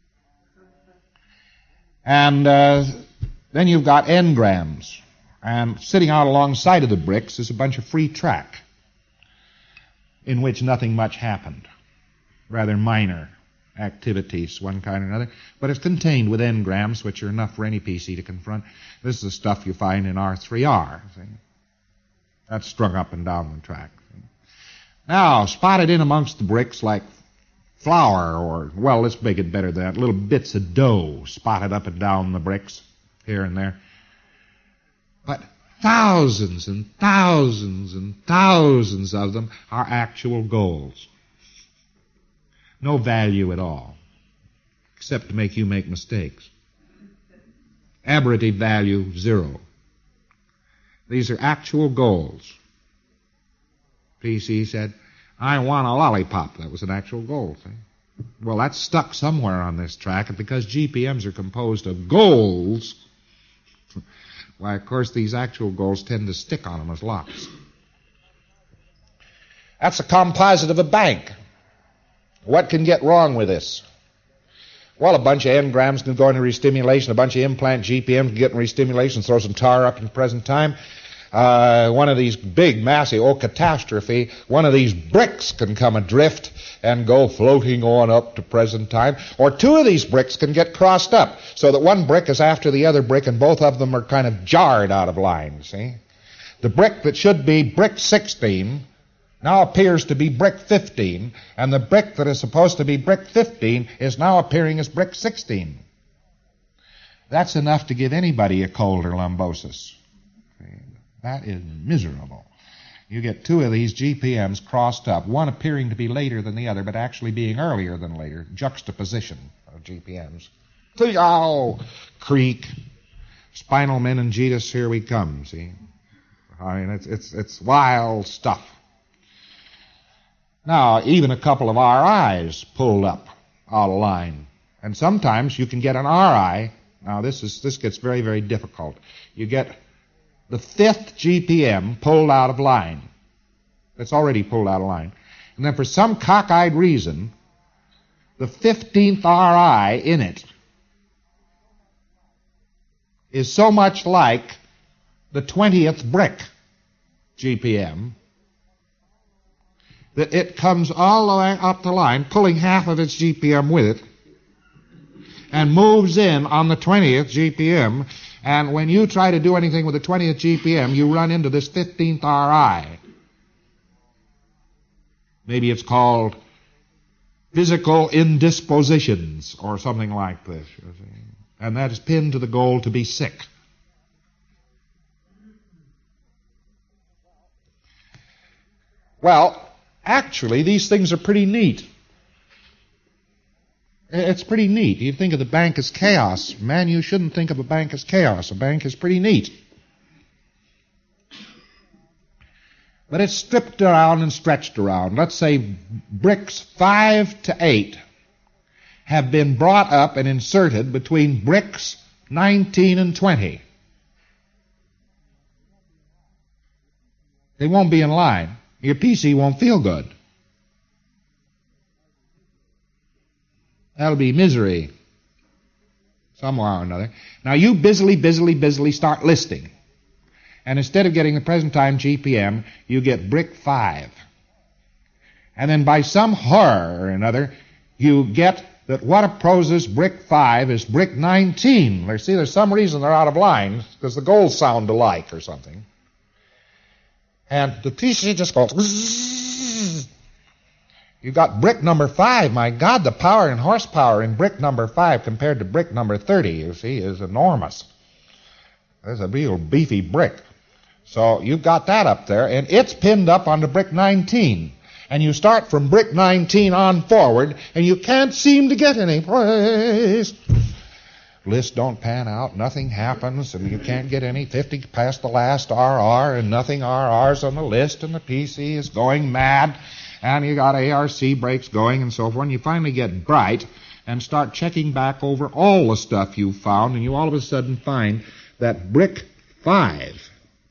And uh, then you've got engrams. And sitting out alongside of the bricks is a bunch of free track in which nothing much happened. Rather minor activities, one kind or another. But it's contained with engrams, which are enough for any P C to confront. This is the stuff you find in R three R. See? That's strung up and down the track. See? Now, spotted in amongst the bricks like flour or, well, let's make it better than that, little bits of dough spotted up and down the bricks here and there. But thousands and thousands and thousands of them are actual golds. No value at all, except to make you make mistakes. Aberative value, zero. These are actual golds. P C said, I want a lollipop. That was an actual gold. See? Well, that's stuck somewhere on this track, and because G P Ms are composed of golds, why, of course, these actual golds tend to stick on them as locks. That's a composite of a bank. What can get wrong with this? Well, a bunch of engrams can go into restimulation, a bunch of implant G P Ms can get in restimulation, throw some tar up in the present time. Uh, one of these big, massive, oh, catastrophe, one of these bricks can come adrift and go floating on up to present time. Or two of these bricks can get crossed up so that one brick is after the other brick and both of them are kind of jarred out of line, see? The brick that should be brick sixteen now appears to be brick fifteen, and the brick that is supposed to be brick fifteen is now appearing as brick sixteen. That's enough to give anybody a cold or lumbosis. That is miserable. You get two of these G P Ms crossed up, one appearing to be later than the other, but actually being earlier than later. Juxtaposition of G P Ms. Oh, creak. Spinal meningitis, here we come, see? I mean, it's, it's, it's wild stuff. Now, even a couple of R Is pulled up out of line. And sometimes you can get an R I. Now, this is this gets very, very difficult. You get the fifth G P M pulled out of line. It's already pulled out of line. And then for some cockeyed reason, the fifteenth R I in it is so much like the twentieth brick G P M that it comes all the way up the line, pulling half of its G P M with it, and moves in on the twentieth G P M. And when you try to do anything with the twentieth G P M, you run into this fifteenth R I. Maybe it's called physical indispositions or something like this. And that is pinned to the goal to be sick. Well, actually, these things are pretty neat. It's pretty neat. You think of the bank as chaos. Man, you shouldn't think of a bank as chaos. A bank is pretty neat. But it's stripped around and stretched around. Let's say bricks five to eight have been brought up and inserted between bricks nineteen and twenty. They won't be in line. Your P C won't feel good. That'll be misery somewhere or another. Now you busily, busily, busily start listing. And instead of getting the present time G P M, you get brick five. And then by some horror or another, you get that what opposes brick five is brick nineteen. There's, see, there's some reason they're out of line, because the goals sound alike or something. And the P C just goes Bzzz. You got brick number five. My God, the power and horsepower in brick number five compared to brick number thirty, you see, is enormous. There's a real beefy brick. So you've got that up there, and it's pinned up onto brick nineteen. And you start from brick nineteen on forward, and you can't seem to get any place. Lists don't pan out, nothing happens, and you can't get any fifty past the last R R, and nothing R Rs on the list, and the P C is going mad, and you got A R C brakes going and so forth, and you finally get bright and start checking back over all the stuff you found, and you all of a sudden find that brick five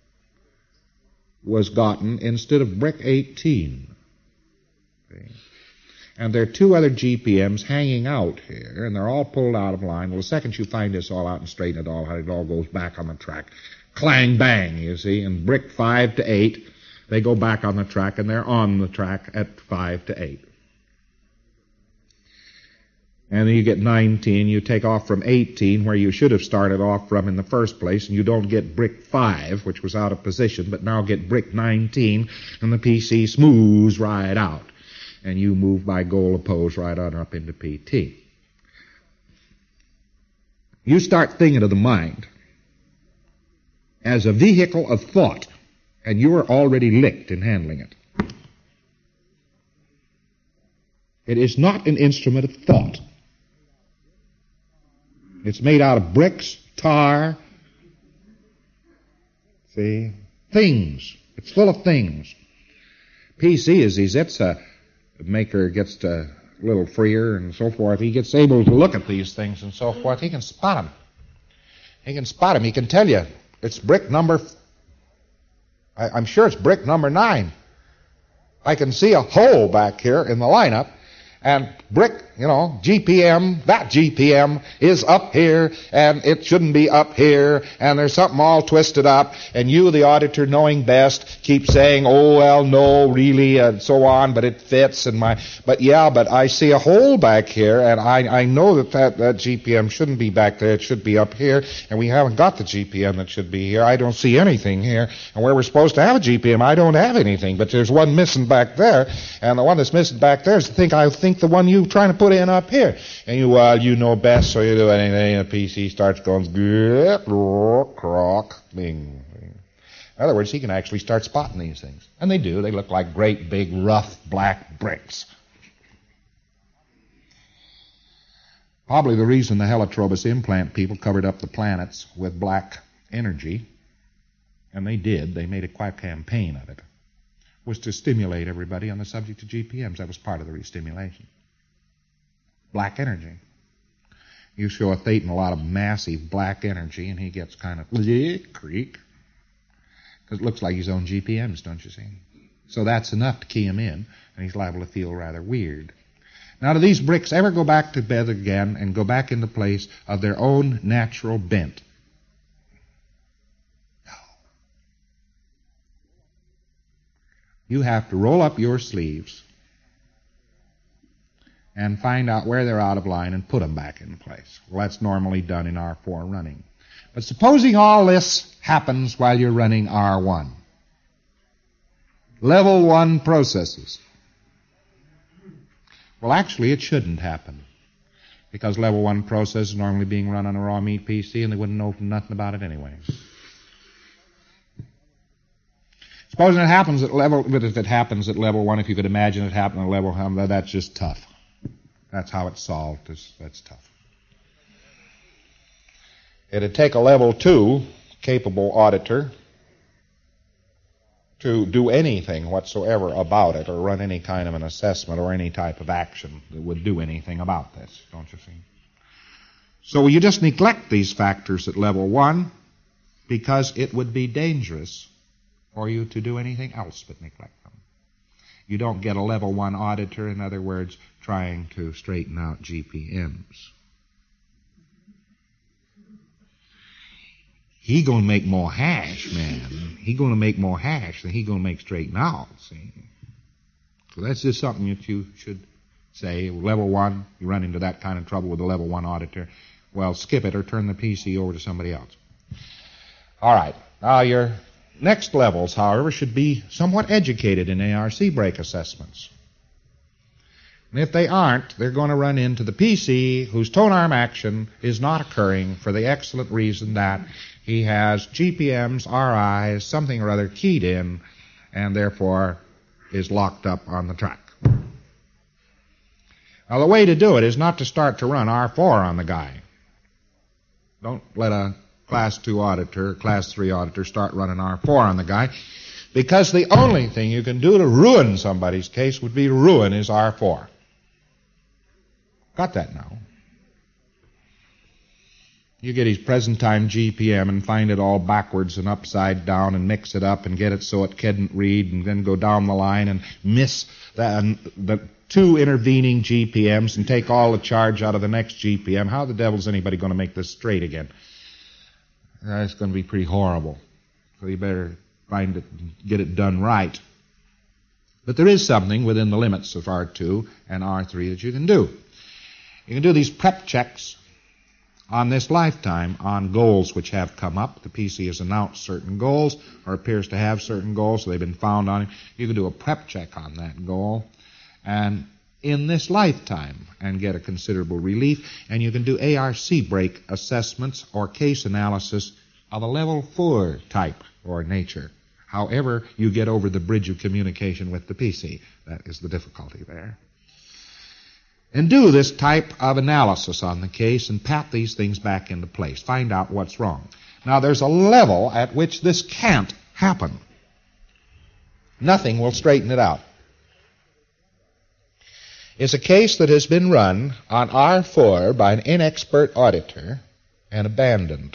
was gotten instead of brick eighteen. Okay. And there are two other G P Ms hanging out here, and they're all pulled out of line. Well, the second you find this all out and straighten it all out, it all goes back on the track. Clang, bang, you see, and brick five to eight, they go back on the track, and they're on the track at five to eight. And then you get nineteen, you take off from eighteen, where you should have started off from in the first place, and you don't get brick five, which was out of position, but now get brick nineteen, and the P C smooths right out. And you move by goal opposed right on up into P T. You start thinking of the mind as a vehicle of thought, and you are already licked in handling it. It is not an instrument of thought. It's made out of bricks, tar, see, things. It's full of things. P C is these, it's a maker gets a little freer and so forth. He gets able to look at these things and so forth. He can spot them. He can spot them. He can tell you it's brick number, I, I'm sure it's brick number nine. I can see a hole back here in the lineup, and brick, you know, G P M, that G P M is up here, and it shouldn't be up here, and there's something all twisted up, and you, the auditor, knowing best, keep saying, oh, well, no, really, and so on, but it fits, and my, but yeah, but I see a hole back here, and I, I know that, that that G P M shouldn't be back there, it should be up here, and we haven't got the G P M that should be here. I don't see anything here, and where we're supposed to have a G P M, I don't have anything, but there's one missing back there, and the one that's missing back there is, I think, I think the one you're trying to put in up here. And you, well, you know best, so you do anything, and the P C starts going, crock, bing, bing. In other words, he can actually start spotting these things. And they do. They look like great, big, rough, black bricks. Probably the reason the Helitrobus implant people covered up the planets with black energy, and they did, they made a quite campaign of it, was to stimulate everybody on the subject of G P Ms. That was part of the re-stimulation. Black energy. You show a Thetan a lot of massive black energy, and he gets kind of creak. Because it looks like his own G P Ms, don't you see? So that's enough to key him in, and he's liable to feel rather weird. Now, do these bricks ever go back to bed again and go back into place of their own natural bent? No. You have to roll up your sleeves and find out where they're out of line and put them back in place. Well, that's normally done in R four running. But supposing all this happens while you're running R one. Level one processes. Well, actually, it shouldn't happen, because level one process is normally being run on a raw meat P C, and they wouldn't know nothing about it anyway. Supposing it happens at level, but if it happens at level one, if you could imagine it happening at level one, that's just tough. That's how it's solved. That's tough. It'd take a level two capable auditor to do anything whatsoever about it, or run any kind of an assessment or any type of action that would do anything about this, don't you see? So you just neglect these factors at level one because it would be dangerous for you to do anything else but neglect them. You don't get a level one auditor, in other words, trying to straighten out G P Ms. He going to make more hash, man. He going to make more hash than he going to make straighten out, see? So that's just something that you should say. Level one, you run into that kind of trouble with a level one auditor. Well, skip it or turn the P C over to somebody else. All right. Now you're next levels, however, should be somewhat educated in A R C brake assessments. And if they aren't, they're going to run into the P C whose tone arm action is not occurring for the excellent reason that he has G P Ms, R Is, something or other keyed in, and therefore is locked up on the track. Now, the way to do it is not to start to run R four on the guy. Don't let a Class two auditor, Class three auditor start running R four on the guy, because the only thing you can do to ruin somebody's case would be to ruin his R four. Got that now? You get his present time G P M and find it all backwards and upside down and mix it up and get it so it couldn't read, and then go down the line and miss the, the two intervening G P Ms and take all the charge out of the next G P M. How the devil's anybody going to make this straight again? That's going to be pretty horrible. So you better find it, get it done right. But there is something within the limits of R two and R three that you can do. You can do these prep checks on this lifetime on goals which have come up. The P C has announced certain goals or appears to have certain goals, so they've been found on him. You can do a prep check on that goal and in this lifetime and get a considerable relief. And you can do A R C brake assessments or case analysis of a level four type or nature. However, you get over the bridge of communication with the P C. That is the difficulty there. And do this type of analysis on the case and pat these things back into place. Find out what's wrong. Now, there's a level at which this can't happen. Nothing will straighten it out. It's a case that has been run on R four by an inexpert auditor and abandoned.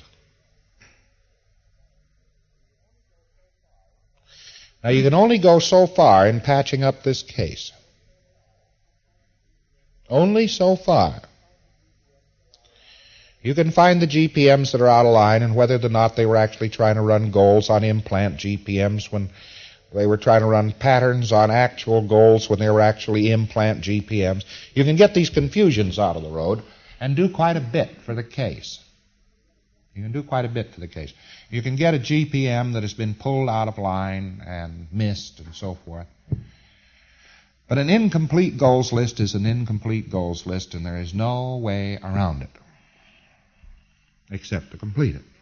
Now, you can only go so far in patching up this case. Only so far. You can find the G P Ms that are out of line and whether or not they were actually trying to run goals on implant G P Ms when they were trying to run patterns on actual goals when they were actually implant G P Ms. You can get these confusions out of the road and do quite a bit for the case. You can do quite a bit for the case. You can get a G P M that has been pulled out of line and missed and so forth. But an incomplete goals list is an incomplete goals list, and there is no way around it except to complete it.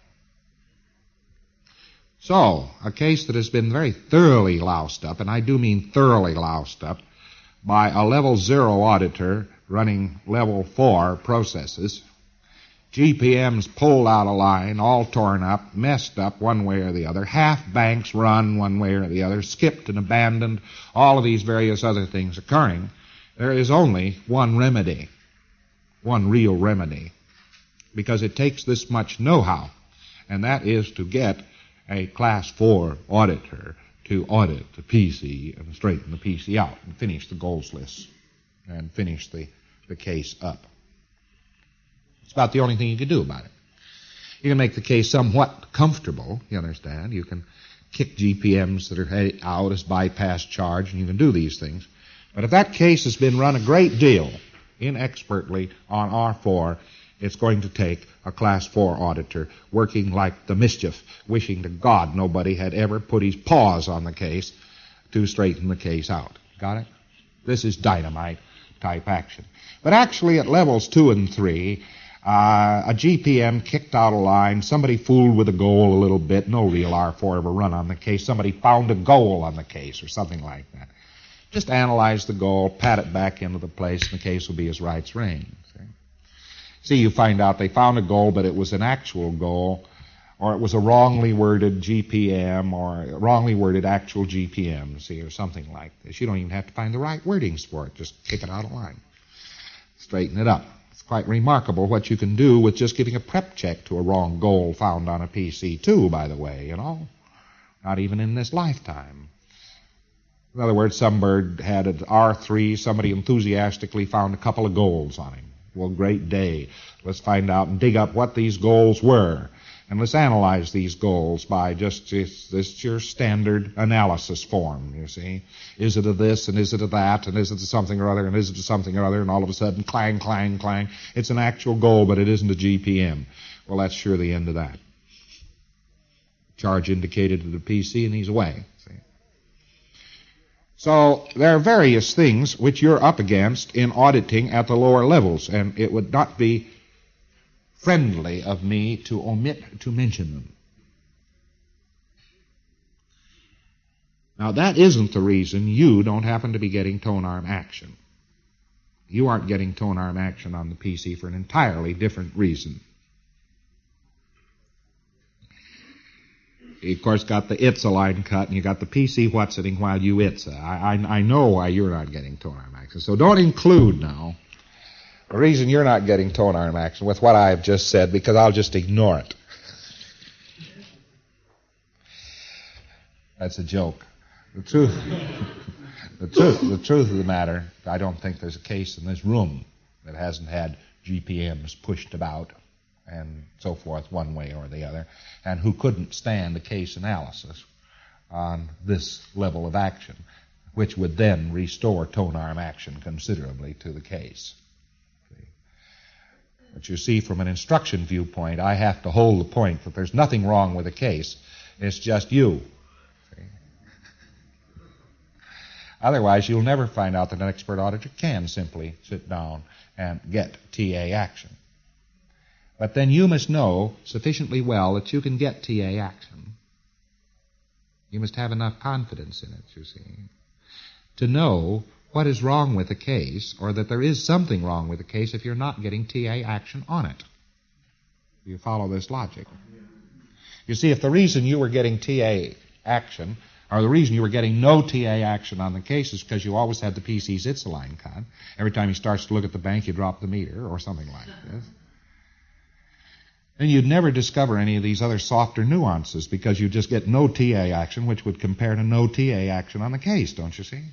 So, a case that has been very thoroughly loused up, and I do mean thoroughly loused up, by a level zero auditor running level four processes, G P Ms pulled out of line, all torn up, messed up one way or the other, half banks run one way or the other, skipped and abandoned, all of these various other things occurring. There is only one remedy, one real remedy, because it takes this much know-how, and that is to get a class four auditor to audit the P C and straighten the P C out and finish the goals list and finish the, the case up. It's about the only thing you can do about it. You can make the case somewhat comfortable, you understand. You can kick G P Ms that are out as bypass charge, and you can do these things. But if that case has been run a great deal, inexpertly, on R four, it's going to take a class four auditor working like the mischief, wishing to God nobody had ever put his paws on the case to straighten the case out. Got it? This is dynamite type action. But actually at levels two and three, uh, a G P M kicked out of line, somebody fooled with a goal a little bit, no real R four ever run on the case, somebody found a goal on the case or something like that. Just analyze the goal, pat it back into the place, and the case will be as right's rain. See? See, you find out they found a goal, but it was an actual goal, or it was a wrongly worded G P M, or a wrongly worded actual G P M, see, or something like this. You don't even have to find the right wordings for it. Just kick it out of line. Straighten it up. It's quite remarkable what you can do with just giving a prep check to a wrong goal found on a P C, too, by the way, you know. Not even in this lifetime. In other words, some bird had an R three, somebody enthusiastically found a couple of goals on him. Well, great day. Let's find out and dig up what these goals were. And let's analyze these goals by just this, this your standard analysis form, you see. Is it a this, and is it a that, and is it a something or other, and is it a something or other, and all of a sudden, clang, clang, clang. It's an actual goal, but it isn't a G P M. Well, that's sure the end of that. Charge indicated to the P C, and he's away. See? So there are various things which you're up against in auditing at the lower levels, and it would not be friendly of me to omit to mention them. Now, that isn't the reason you don't happen to be getting tone arm action. You aren't getting tone arm action on the P C for an entirely different reason. You, of course, got the I T S A line cut, and you got the P C what's-itting while you I T S A. I, I, I know why you're not getting tone arm action. So don't include now the reason you're not getting tone arm action with what I've just said, because I'll just ignore it. That's a joke. The truth, the truth, the truth of the matter, I don't think there's a case in this room that hasn't had G P Ms pushed about and so forth one way or the other, and who couldn't stand a case analysis on this level of action, which would then restore tone arm action considerably to the case. See? But you see, from an instruction viewpoint, I have to hold the point that there's nothing wrong with the case. It's just you. Otherwise, you'll never find out that an expert auditor can simply sit down and get T A action. But then you must know sufficiently well that you can get T A action. You must have enough confidence in it, you see, to know what is wrong with the case, or that there is something wrong with the case if you're not getting T A action on it. Do you follow this logic? You see, if the reason you were getting T A action, or the reason you were getting no T A action on the case, is because you always had the P C's I T S A line cut. Every time he starts to look at the bank, you drop the meter, or something like this. Then you'd never discover any of these other softer nuances, because you just get no T A action, which would compare to no T A action on the case, don't you see?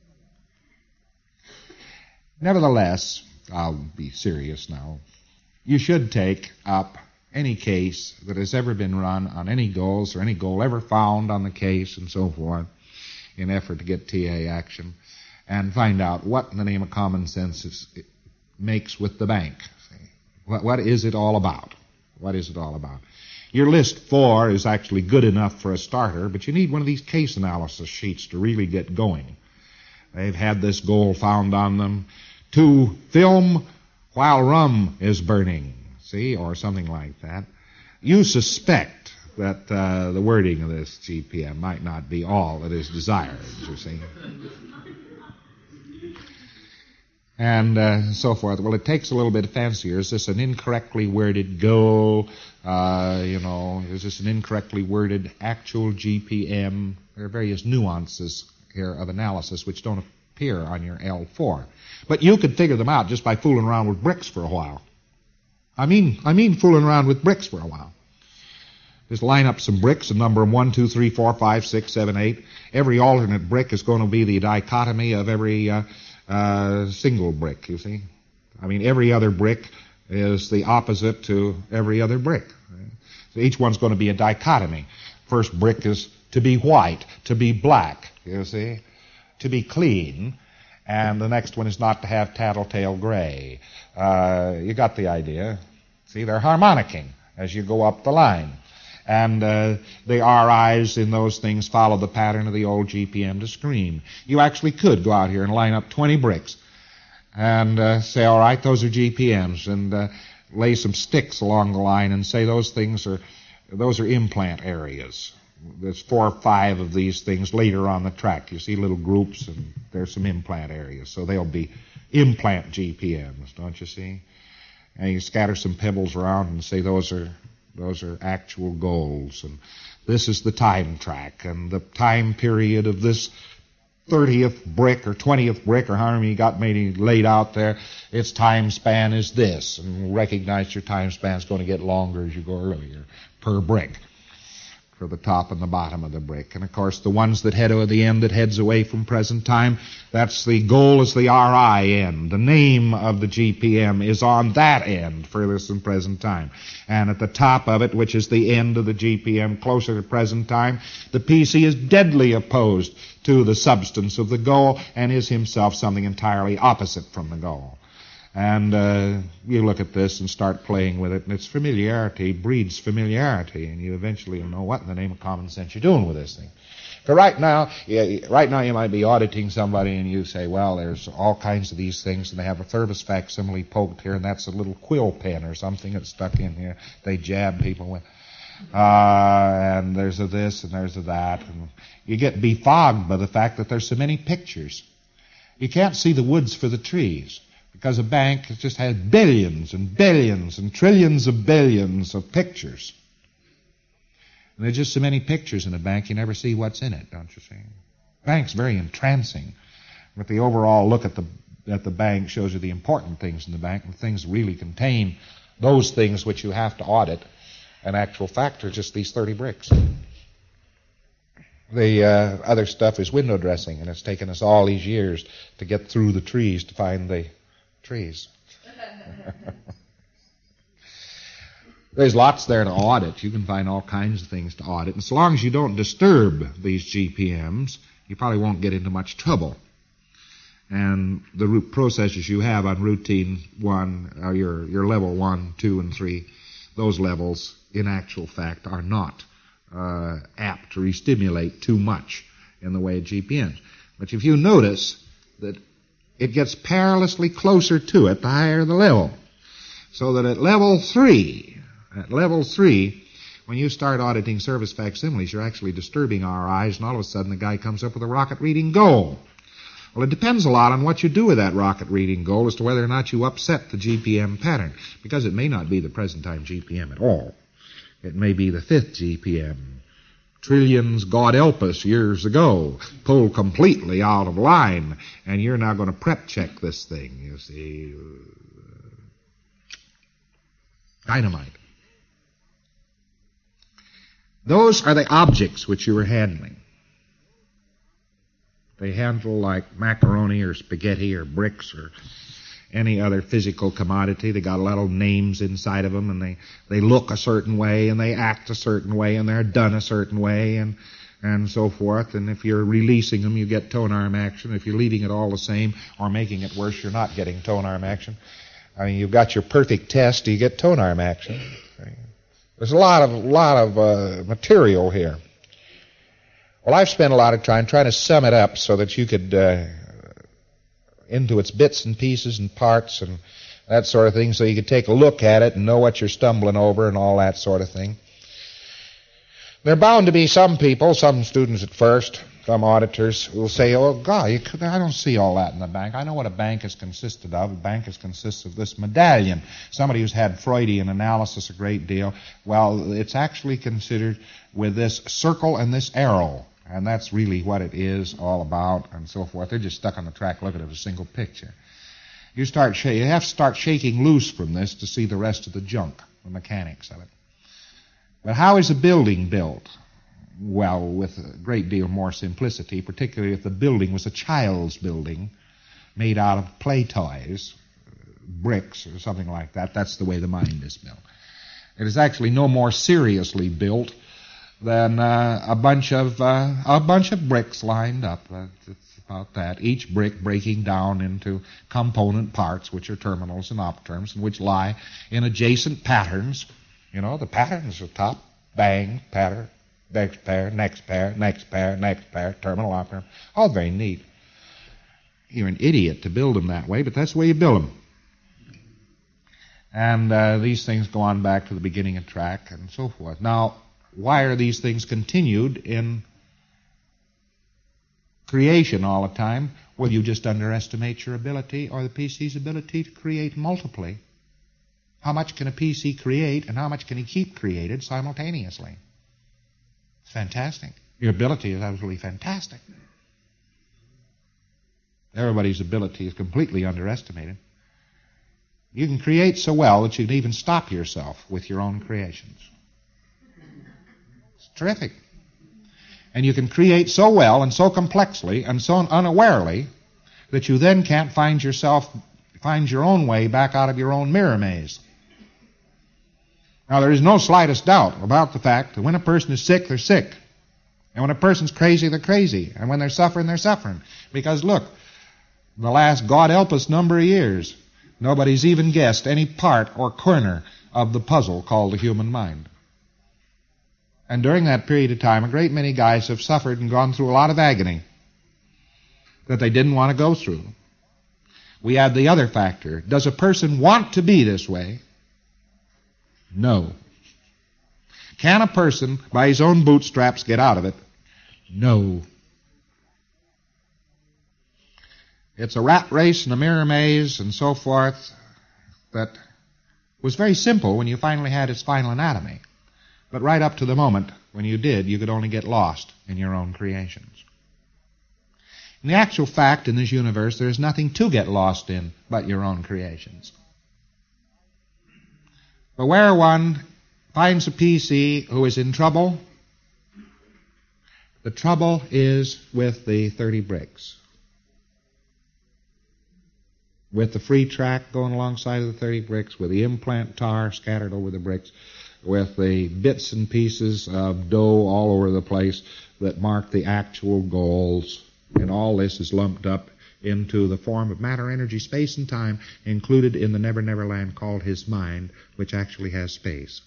Nevertheless, I'll be serious now, you should take up any case that has ever been run on any goals, or any goal ever found on the case and so forth, in effort to get T A action, and find out what in the name of common sense is, it makes with the bank. See? What, what is it all about? What is it all about? Your list four is actually good enough for a starter, but you need one of these case analysis sheets to really get going. They've had this goal found on them: to film while rum is burning, see, or something like that. You suspect that uh, the wording of this G P M might not be all that is desired, you see. And uh, so forth. Well, it takes a little bit fancier. Is this an incorrectly worded goal? Uh, you know, is this an incorrectly worded actual G P M? There are various nuances here of analysis which don't appear on your L four. But you could figure them out just by fooling around with bricks for a while. I mean, I mean fooling around with bricks for a while. Just line up some bricks and number them one, two, three, four, five, six, seven, eight. Every alternate brick is going to be the dichotomy of every uh, uh, single brick, you see. I mean, every other brick is the opposite to every other brick. Right? So each one's going to be a dichotomy. First brick is to be white, to be black, you see, to be clean. And the next one is not to have tattletale gray. Uh, you got the idea. See, they're harmonicking as you go up the line. And uh, the R Is in those things follow the pattern of the old G P M to screen. You actually could go out here and line up twenty bricks and uh, say, all right, those are G P Ms, and uh, lay some sticks along the line and say those things are, those are implant areas. There's four or five of these things later on the track. You see little groups, and there's some implant areas. So they'll be implant G P Ms, don't you see? And you scatter some pebbles around and say those are those are actual goals. And this is the time track, and the time period of this thirtieth brick or twentieth brick or however you got maybe laid out there, its time span is this. And recognize your time span is going to get longer as you go earlier per brick, for the top and the bottom of the brick. And, of course, the ones that head at the end that heads away from present time, that's the goal is the R I end. The name of the G P M is on that end, furthest from present time. And at the top of it, which is the end of the G P M closer to present time, the P C is deadly opposed to the substance of the goal and is himself something entirely opposite from the goal. And uh, you look at this and start playing with it, and its familiarity breeds familiarity, and you eventually will know what in the name of common sense you're doing with this thing. For right now, yeah, right now you might be auditing somebody, and you say, well, there's all kinds of these things, and they have a service facsimile poked here, and that's a little quill pen or something that's stuck in here. They jab people with. Uh, and there's a this, and there's a that, and you get befogged by the fact that there's so many pictures. You can't see the woods for the trees, because a bank just has billions and billions and trillions of billions of pictures. And there's just so many pictures in a bank, you never see what's in it, don't you see? Bank's very entrancing, but the overall look at the at the bank shows you the important things in the bank, and things really contain those things which you have to audit. In actual fact, are just these thirty bricks. The uh, other stuff is window dressing, and it's taken us all these years to get through the trees to find the trees. There's lots there to audit. You can find all kinds of things to audit. And so long as you don't disturb these G P Ms, you probably won't get into much trouble. And the root processes you have on routine one, or your, your level one, two, and three, those levels, in actual fact, are not uh, apt to restimulate too much in the way of G P Ms. But if you notice that it gets perilously closer to it the higher the level. So that at level three, at level three, when you start auditing service facsimiles, you're actually disturbing our eyes, and all of a sudden the guy comes up with a rocket reading goal. Well, it depends a lot on what you do with that rocket reading goal as to whether or not you upset the G P M pattern, because it may not be the present time G P M at all. It may be the fifth G P M. Trillions, God help us, years ago, pulled completely out of line, and you're now going to prep check this thing, you see. Dynamite. Those are the objects which you are handling. They handle like macaroni or spaghetti or bricks or any other physical commodity. They got a lot of names inside of them, and they, they look a certain way, and they act a certain way, and they're done a certain way, and and so forth. And if you're releasing them, you get tone arm action. If you're leaving it all the same or making it worse, you're not getting tone arm action. I mean, you've got your perfect test, you get tone arm action. There's a lot of lot of uh, material here. Well, I've spent a lot of time trying to sum it up so that you could, uh, into its bits and pieces and parts and that sort of thing, so you could take a look at it and know what you're stumbling over and all that sort of thing. There are bound to be some people, some students at first, some auditors, who will say, oh, God, you could, I don't see all that in the bank. I know what a bank is consisted of. A bank is consists of this medallion. Somebody who's had Freudian analysis a great deal, well, it's actually considered with this circle and this arrow. And that's really what it is all about, and so forth. They're just stuck on the track looking at a single picture. You start sh- you have to start shaking loose from this to see the rest of the junk, the mechanics of it. But how is a building built? Well, with a great deal more simplicity, particularly if the building was a child's building made out of play toys, bricks or something like that. That's the way the mind is built. It is actually no more seriously built than uh, a bunch of uh, a bunch of bricks lined up. Uh, it's about that. Each brick breaking down into component parts, which are terminals and opterms, and which lie in adjacent patterns. You know, the patterns are top, bang, pattern, next pair, next pair, next pair, next pair, terminal, opterm. All very neat. You're an idiot to build them that way, but that's the way you build them. And uh, these things go on back to the beginning of track and so forth. Now, why are these things continued in creation all the time? Well, you just underestimate your ability or the P C's ability to create multiply. How much can a P C create and how much can he keep created simultaneously? It's fantastic. Your ability is absolutely fantastic. Everybody's ability is completely underestimated. You can create so well that you can even stop yourself with your own creations. Terrific. And you can create so well and so complexly and so unawarely that you then can't find yourself, find your own way back out of your own mirror maze. Now, there is no slightest doubt about the fact that when a person is sick, they're sick. And when a person's crazy, they're crazy. And when they're suffering, they're suffering. Because, look, the last, God help us, number of years, Nobody's even guessed any part or corner of the puzzle called the human mind. And during that period of time, a great many guys have suffered and gone through a lot of agony that they didn't want to go through. We add the other factor. Does a person want to be this way? No. Can a person, by his own bootstraps, get out of it? No. It's a rat race and a mirror maze and so forth that was very simple when you finally had its final anatomy. But right up to the moment when you did, you could only get lost in your own creations. In the actual fact, in this universe, there is nothing to get lost in but your own creations. But where one finds a P C who is in trouble, the trouble is with the thirty bricks. With the free track going alongside of the thirty bricks, with the implant tar scattered over the bricks, with the bits and pieces of dough all over the place that mark the actual goals. And all this is lumped up into the form of matter, energy, space, and time, included in the Never Never Land called his mind, which actually has space.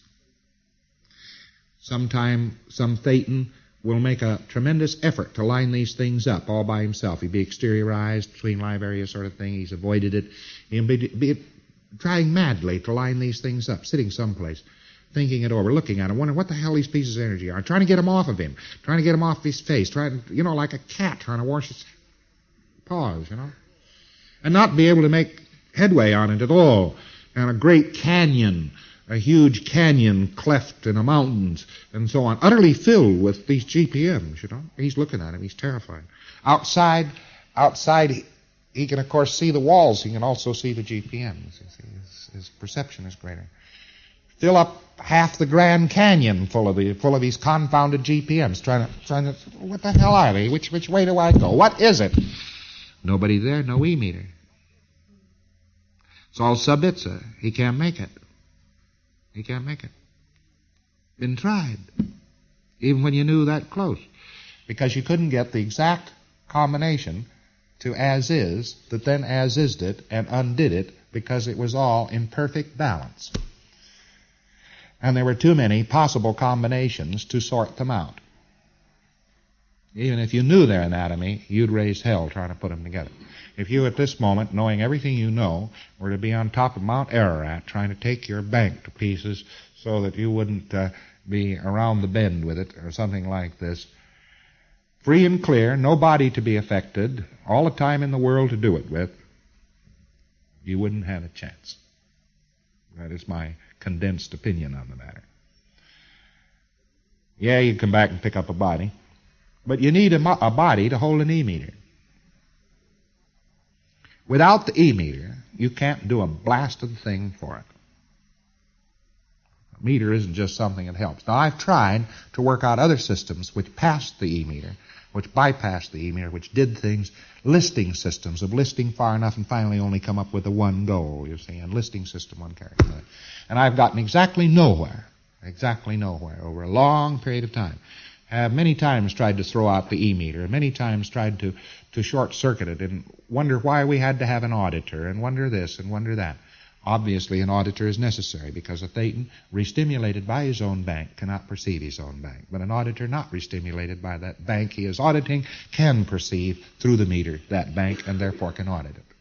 Sometime some Thetan will make a tremendous effort to line these things up all by himself. He'd be exteriorized, between live areas sort of thing. He's avoided it. He'll be, be trying madly to line these things up, sitting someplace, thinking it over, looking at him, wondering what the hell these pieces of energy are, trying to get them off of him, trying to get them off his face, trying, you know, like a cat trying to wash its paws, you know, and not be able to make headway on it at all. And a great canyon, a huge canyon cleft in the mountains, and so on, utterly filled with these G P Ms, you know. He's looking at him. He's terrified. Outside, outside, he, he can, of course, see the walls. He can also see the G P Ms. You see, his, his perception is greater. Fill up half the Grand Canyon full of the, full of these confounded G P Ms, trying to, trying to, what the hell are they? Which, which way do I go? What is it? Nobody there, no E-meter. It's all Sabitza. He can't make it. He can't make it. Been tried. Even when you knew that close. Because you couldn't get the exact combination to as is that then as is'd it and undid it because it was all in perfect balance. And there were too many possible combinations to sort them out. Even if you knew their anatomy, you'd raise hell trying to put them together. If you at this moment, knowing everything you know, were to be on top of Mount Ararat trying to take your bank to pieces so that you wouldn't uh, be around the bend with it or something like this, free and clear, no body to be affected, all the time in the world to do it with, you wouldn't have a chance. That is my condensed opinion on the matter. Yeah, you come back and pick up a body, but you need a, mo- a body to hold an E-meter. Without the E-meter, you can't do a blasted thing for it. A meter isn't just something that helps. Now, I've tried to work out other systems which passed the E-meter, which bypassed the E-meter, which did things, listing systems of listing far enough and finally only come up with the one goal, you see, and listing system, one character. And I've gotten exactly nowhere, exactly nowhere over a long period of time. Have many times tried to throw out the E-meter, many times tried to, to short-circuit it and wonder why we had to have an auditor and wonder this and wonder that. Obviously, an auditor is necessary because a Thetan, restimulated by his own bank, cannot perceive his own bank. But an auditor not restimulated by that bank he is auditing can perceive through the meter that bank and therefore can audit it.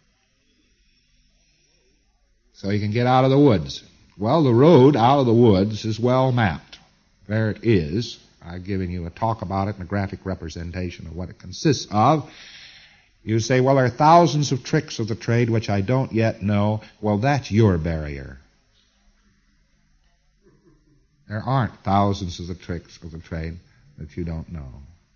So he can get out of the woods. Well, the road out of the woods is well mapped. There it is. I've given you a talk about it and a graphic representation of what it consists of. You say, well, there are thousands of tricks of the trade which I don't yet know. Well, that's your barrier. There aren't thousands of the tricks of the trade that you don't know.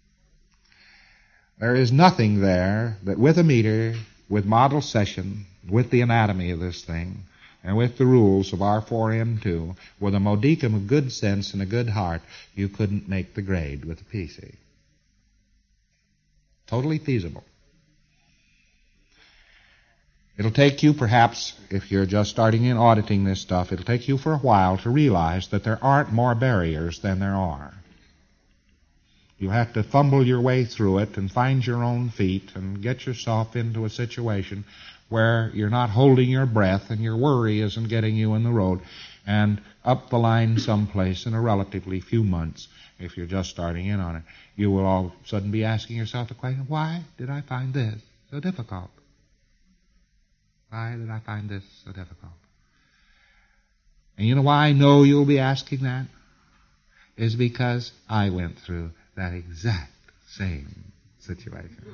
There is nothing there that with a meter, with model session, with the anatomy of this thing, and with the rules of R four M two, with a modicum of good sense and a good heart, you couldn't make the grade with a P C. Totally feasible. It'll take you, perhaps, if you're just starting in auditing this stuff, it'll take you for a while to realize that there aren't more barriers than there are. You have to fumble your way through it and find your own feet and get yourself into a situation where you're not holding your breath and your worry isn't getting you in the road, and up the line someplace in a relatively few months, if you're just starting in on it, you will all of a sudden be asking yourself the question, why did I find this so difficult? Why did I find this so difficult? And you know why I know you'll be asking that? Is because I went through that exact same situation.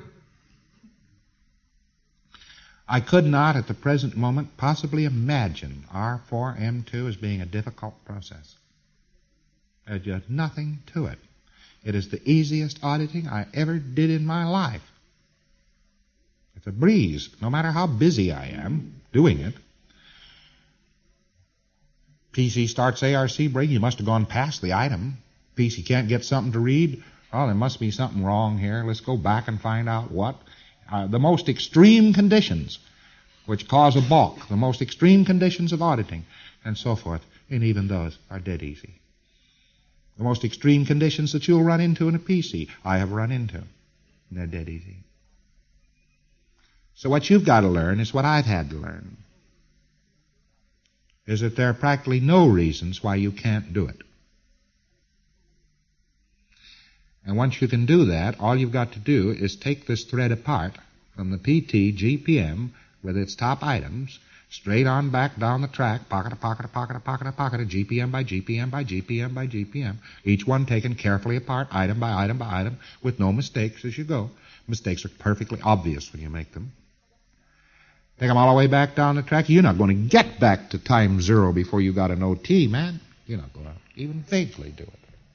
I could not at the present moment possibly imagine R four M two as being a difficult process. There's just nothing to it. It is the easiest auditing I ever did in my life. It's a breeze, no matter how busy I am doing it. P C starts A R C break, you must have gone past the item. P C can't get something to read. Oh, there must be something wrong here. Let's go back and find out what. Uh, the most extreme conditions which cause a balk, the most extreme conditions of auditing, and so forth, and even those are dead easy. The most extreme conditions that you'll run into in a P C, I have run into, and they're dead easy. So what you've got to learn is what I've had to learn, is that there are practically no reasons why you can't do it. And once you can do that, all you've got to do is take this thread apart from the P T G P M with its top items, straight on back down the track, pocket to pocket to pocket to pocket to pocket to G P M by G P M by G P M by G P M, each one taken carefully apart, item by item by item, with no mistakes as you go. Mistakes are perfectly obvious when you make them. Take them all the way back down the track. You're not going to get back to time zero before you got an O T, man. You're not going to even vaguely do it.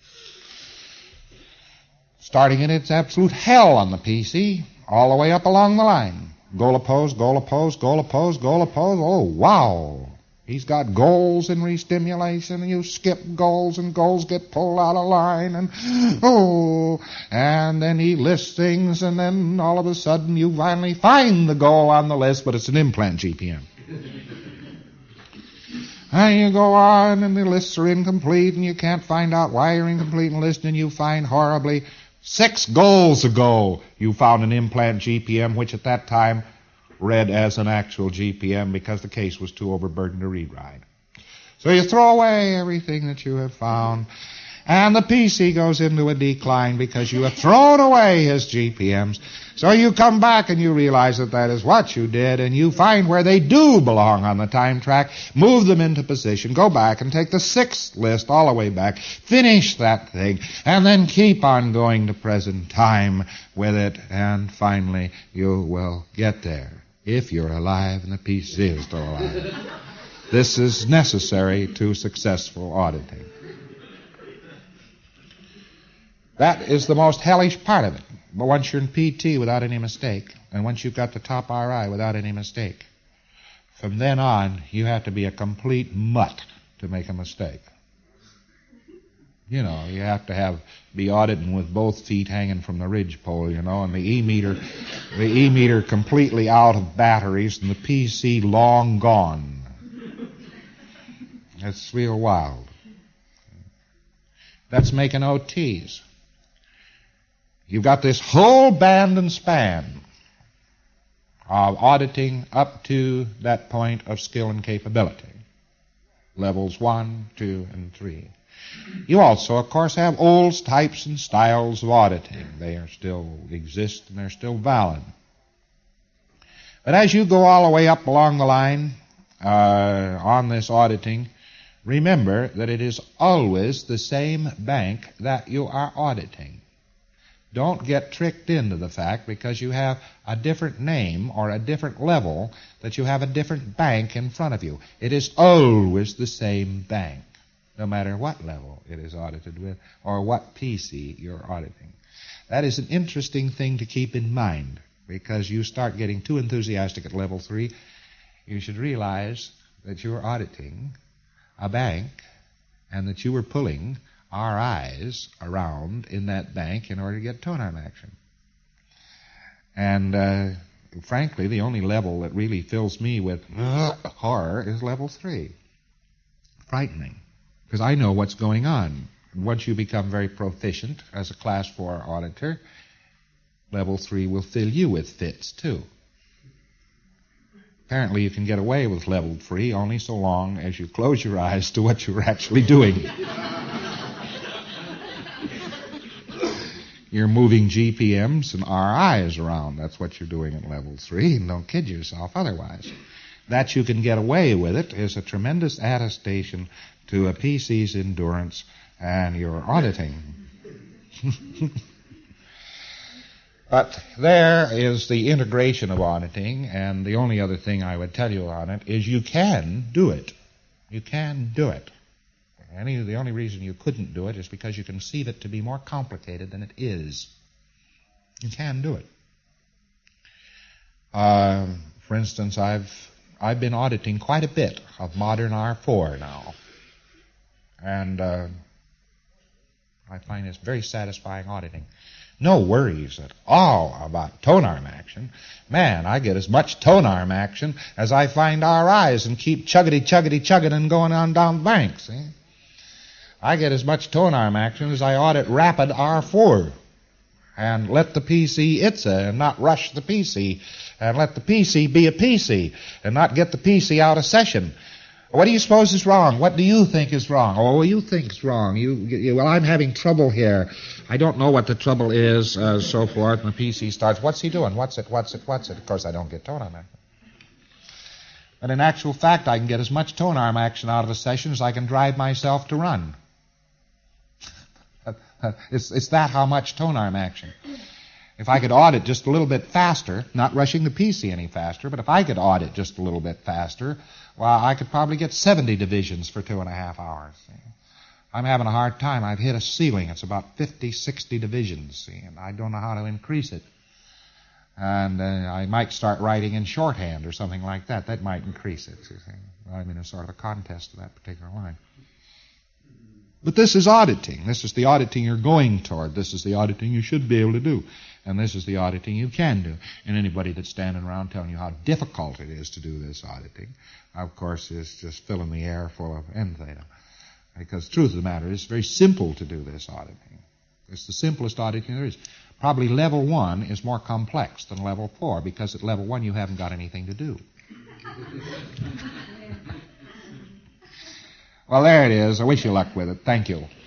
Starting it, it's absolute hell on the P C, all the way up along the line. Goal opposed, goal opposed, goal opposed, goal opposed. Oh, wow. He's got goals in restimulation, and you skip goals, and goals get pulled out of line, and oh, and then he lists things, and then all of a sudden you finally find the goal on the list, but it's an implant G P M. And you go on, and the lists are incomplete, and you can't find out why you're incomplete in list, and you find horribly six goals ago you found an implant G P M, which at that time read as an actual G P M because the case was too overburdened to read right. So you throw away everything that you have found, and the P C goes into a decline because you have thrown away his G P Ms. So you come back and you realize that that is what you did, and you find where they do belong on the time track, move them into position, go back and take the sixth list all the way back, finish that thing, and then keep on going to present time with it, and finally you will get there, if you're alive and the P C is still alive. This is necessary to successful auditing. That is the most hellish part of it. But once you're in P T without any mistake, and once you've got the top R I without any mistake, from then on, you have to be a complete mutt to make a mistake. You know, you have to have be auditing with both feet hanging from the ridge pole, you know, and the E-meter, the E-meter completely out of batteries, and the P C long gone. It's real wild. That's making O Ts. You've got this whole band and span of auditing up to that point of skill and capability. Levels one, two, and three. You also, of course, have old types and styles of auditing. They are still exist and they're still valid. But as you go all the way up along the line uh, on this auditing, remember that it is always the same bank that you are auditing. Don't get tricked into the fact because you have a different name or a different level that you have a different bank in front of you. It is always the same bank, no matter what level it is audited with or what P C you're auditing. That is an interesting thing to keep in mind because you start getting too enthusiastic at level three. You should realize that you're auditing a bank and that you were pulling R Is around in that bank in order to get tone-arm action. And uh, frankly, the only level that really fills me with uh, horror is level three. Frightening. Because I know what's going on. Once you become very proficient as a class four auditor, level three will fill you with fits too. Apparently you can get away with level three only so long as you close your eyes to what you're actually doing. You're moving G P Ms and R Is around. That's what you're doing at level three, and don't kid yourself otherwise. That you can get away with it is a tremendous attestation to a P C's endurance and your auditing. But there is the integration of auditing, and the only other thing I would tell you on it is you can do it. You can do it. Any, the only reason you couldn't do it is because you conceive it to be more complicated than it is. You can do it. Uh, for instance, I've I've been auditing quite a bit of modern R four now, and uh, I find it's very satisfying auditing. No worries at all about tone arm action. Man, I get as much tone arm action as I find R Is and keep chuggity, chuggity, chugging and going on down the bank, see? I get as much tone arm action as I audit rapid R four. And let the P C itza and not rush the P C. And let the P C be a P C and not get the P C out of session. What do you suppose is wrong? What do you think is wrong? Oh, you think's wrong. You, you well, I'm having trouble here. I don't know what the trouble is, uh, so forth. And the P C starts, what's he doing? What's it? What's it? What's it? Of course, I don't get tone arm action. But in actual fact, I can get as much tone arm action out of a session as I can drive myself to run. It's, it's that how much tone arm action. If I could audit just a little bit faster, not rushing the P C any faster, but if I could audit just a little bit faster, well, I could probably get seventy divisions for two and a half hours. See? I'm having a hard time. I've hit a ceiling. It's about fifty, sixty divisions, see, and I don't know how to increase it. And uh, I might start writing in shorthand or something like that. That might increase it. See? I'm in a sort of a contest to that particular line. But this is auditing. This is the auditing you're going toward. This is the auditing you should be able to do. And this is the auditing you can do. And anybody that's standing around telling you how difficult it is to do this auditing, of course, is just filling the air full of N theta. Because the truth of the matter is it's very simple to do this auditing. It's the simplest auditing there is. Probably level one is more complex than level four, because at level one you haven't got anything to do. Well, there it is. I wish you luck with it. Thank you.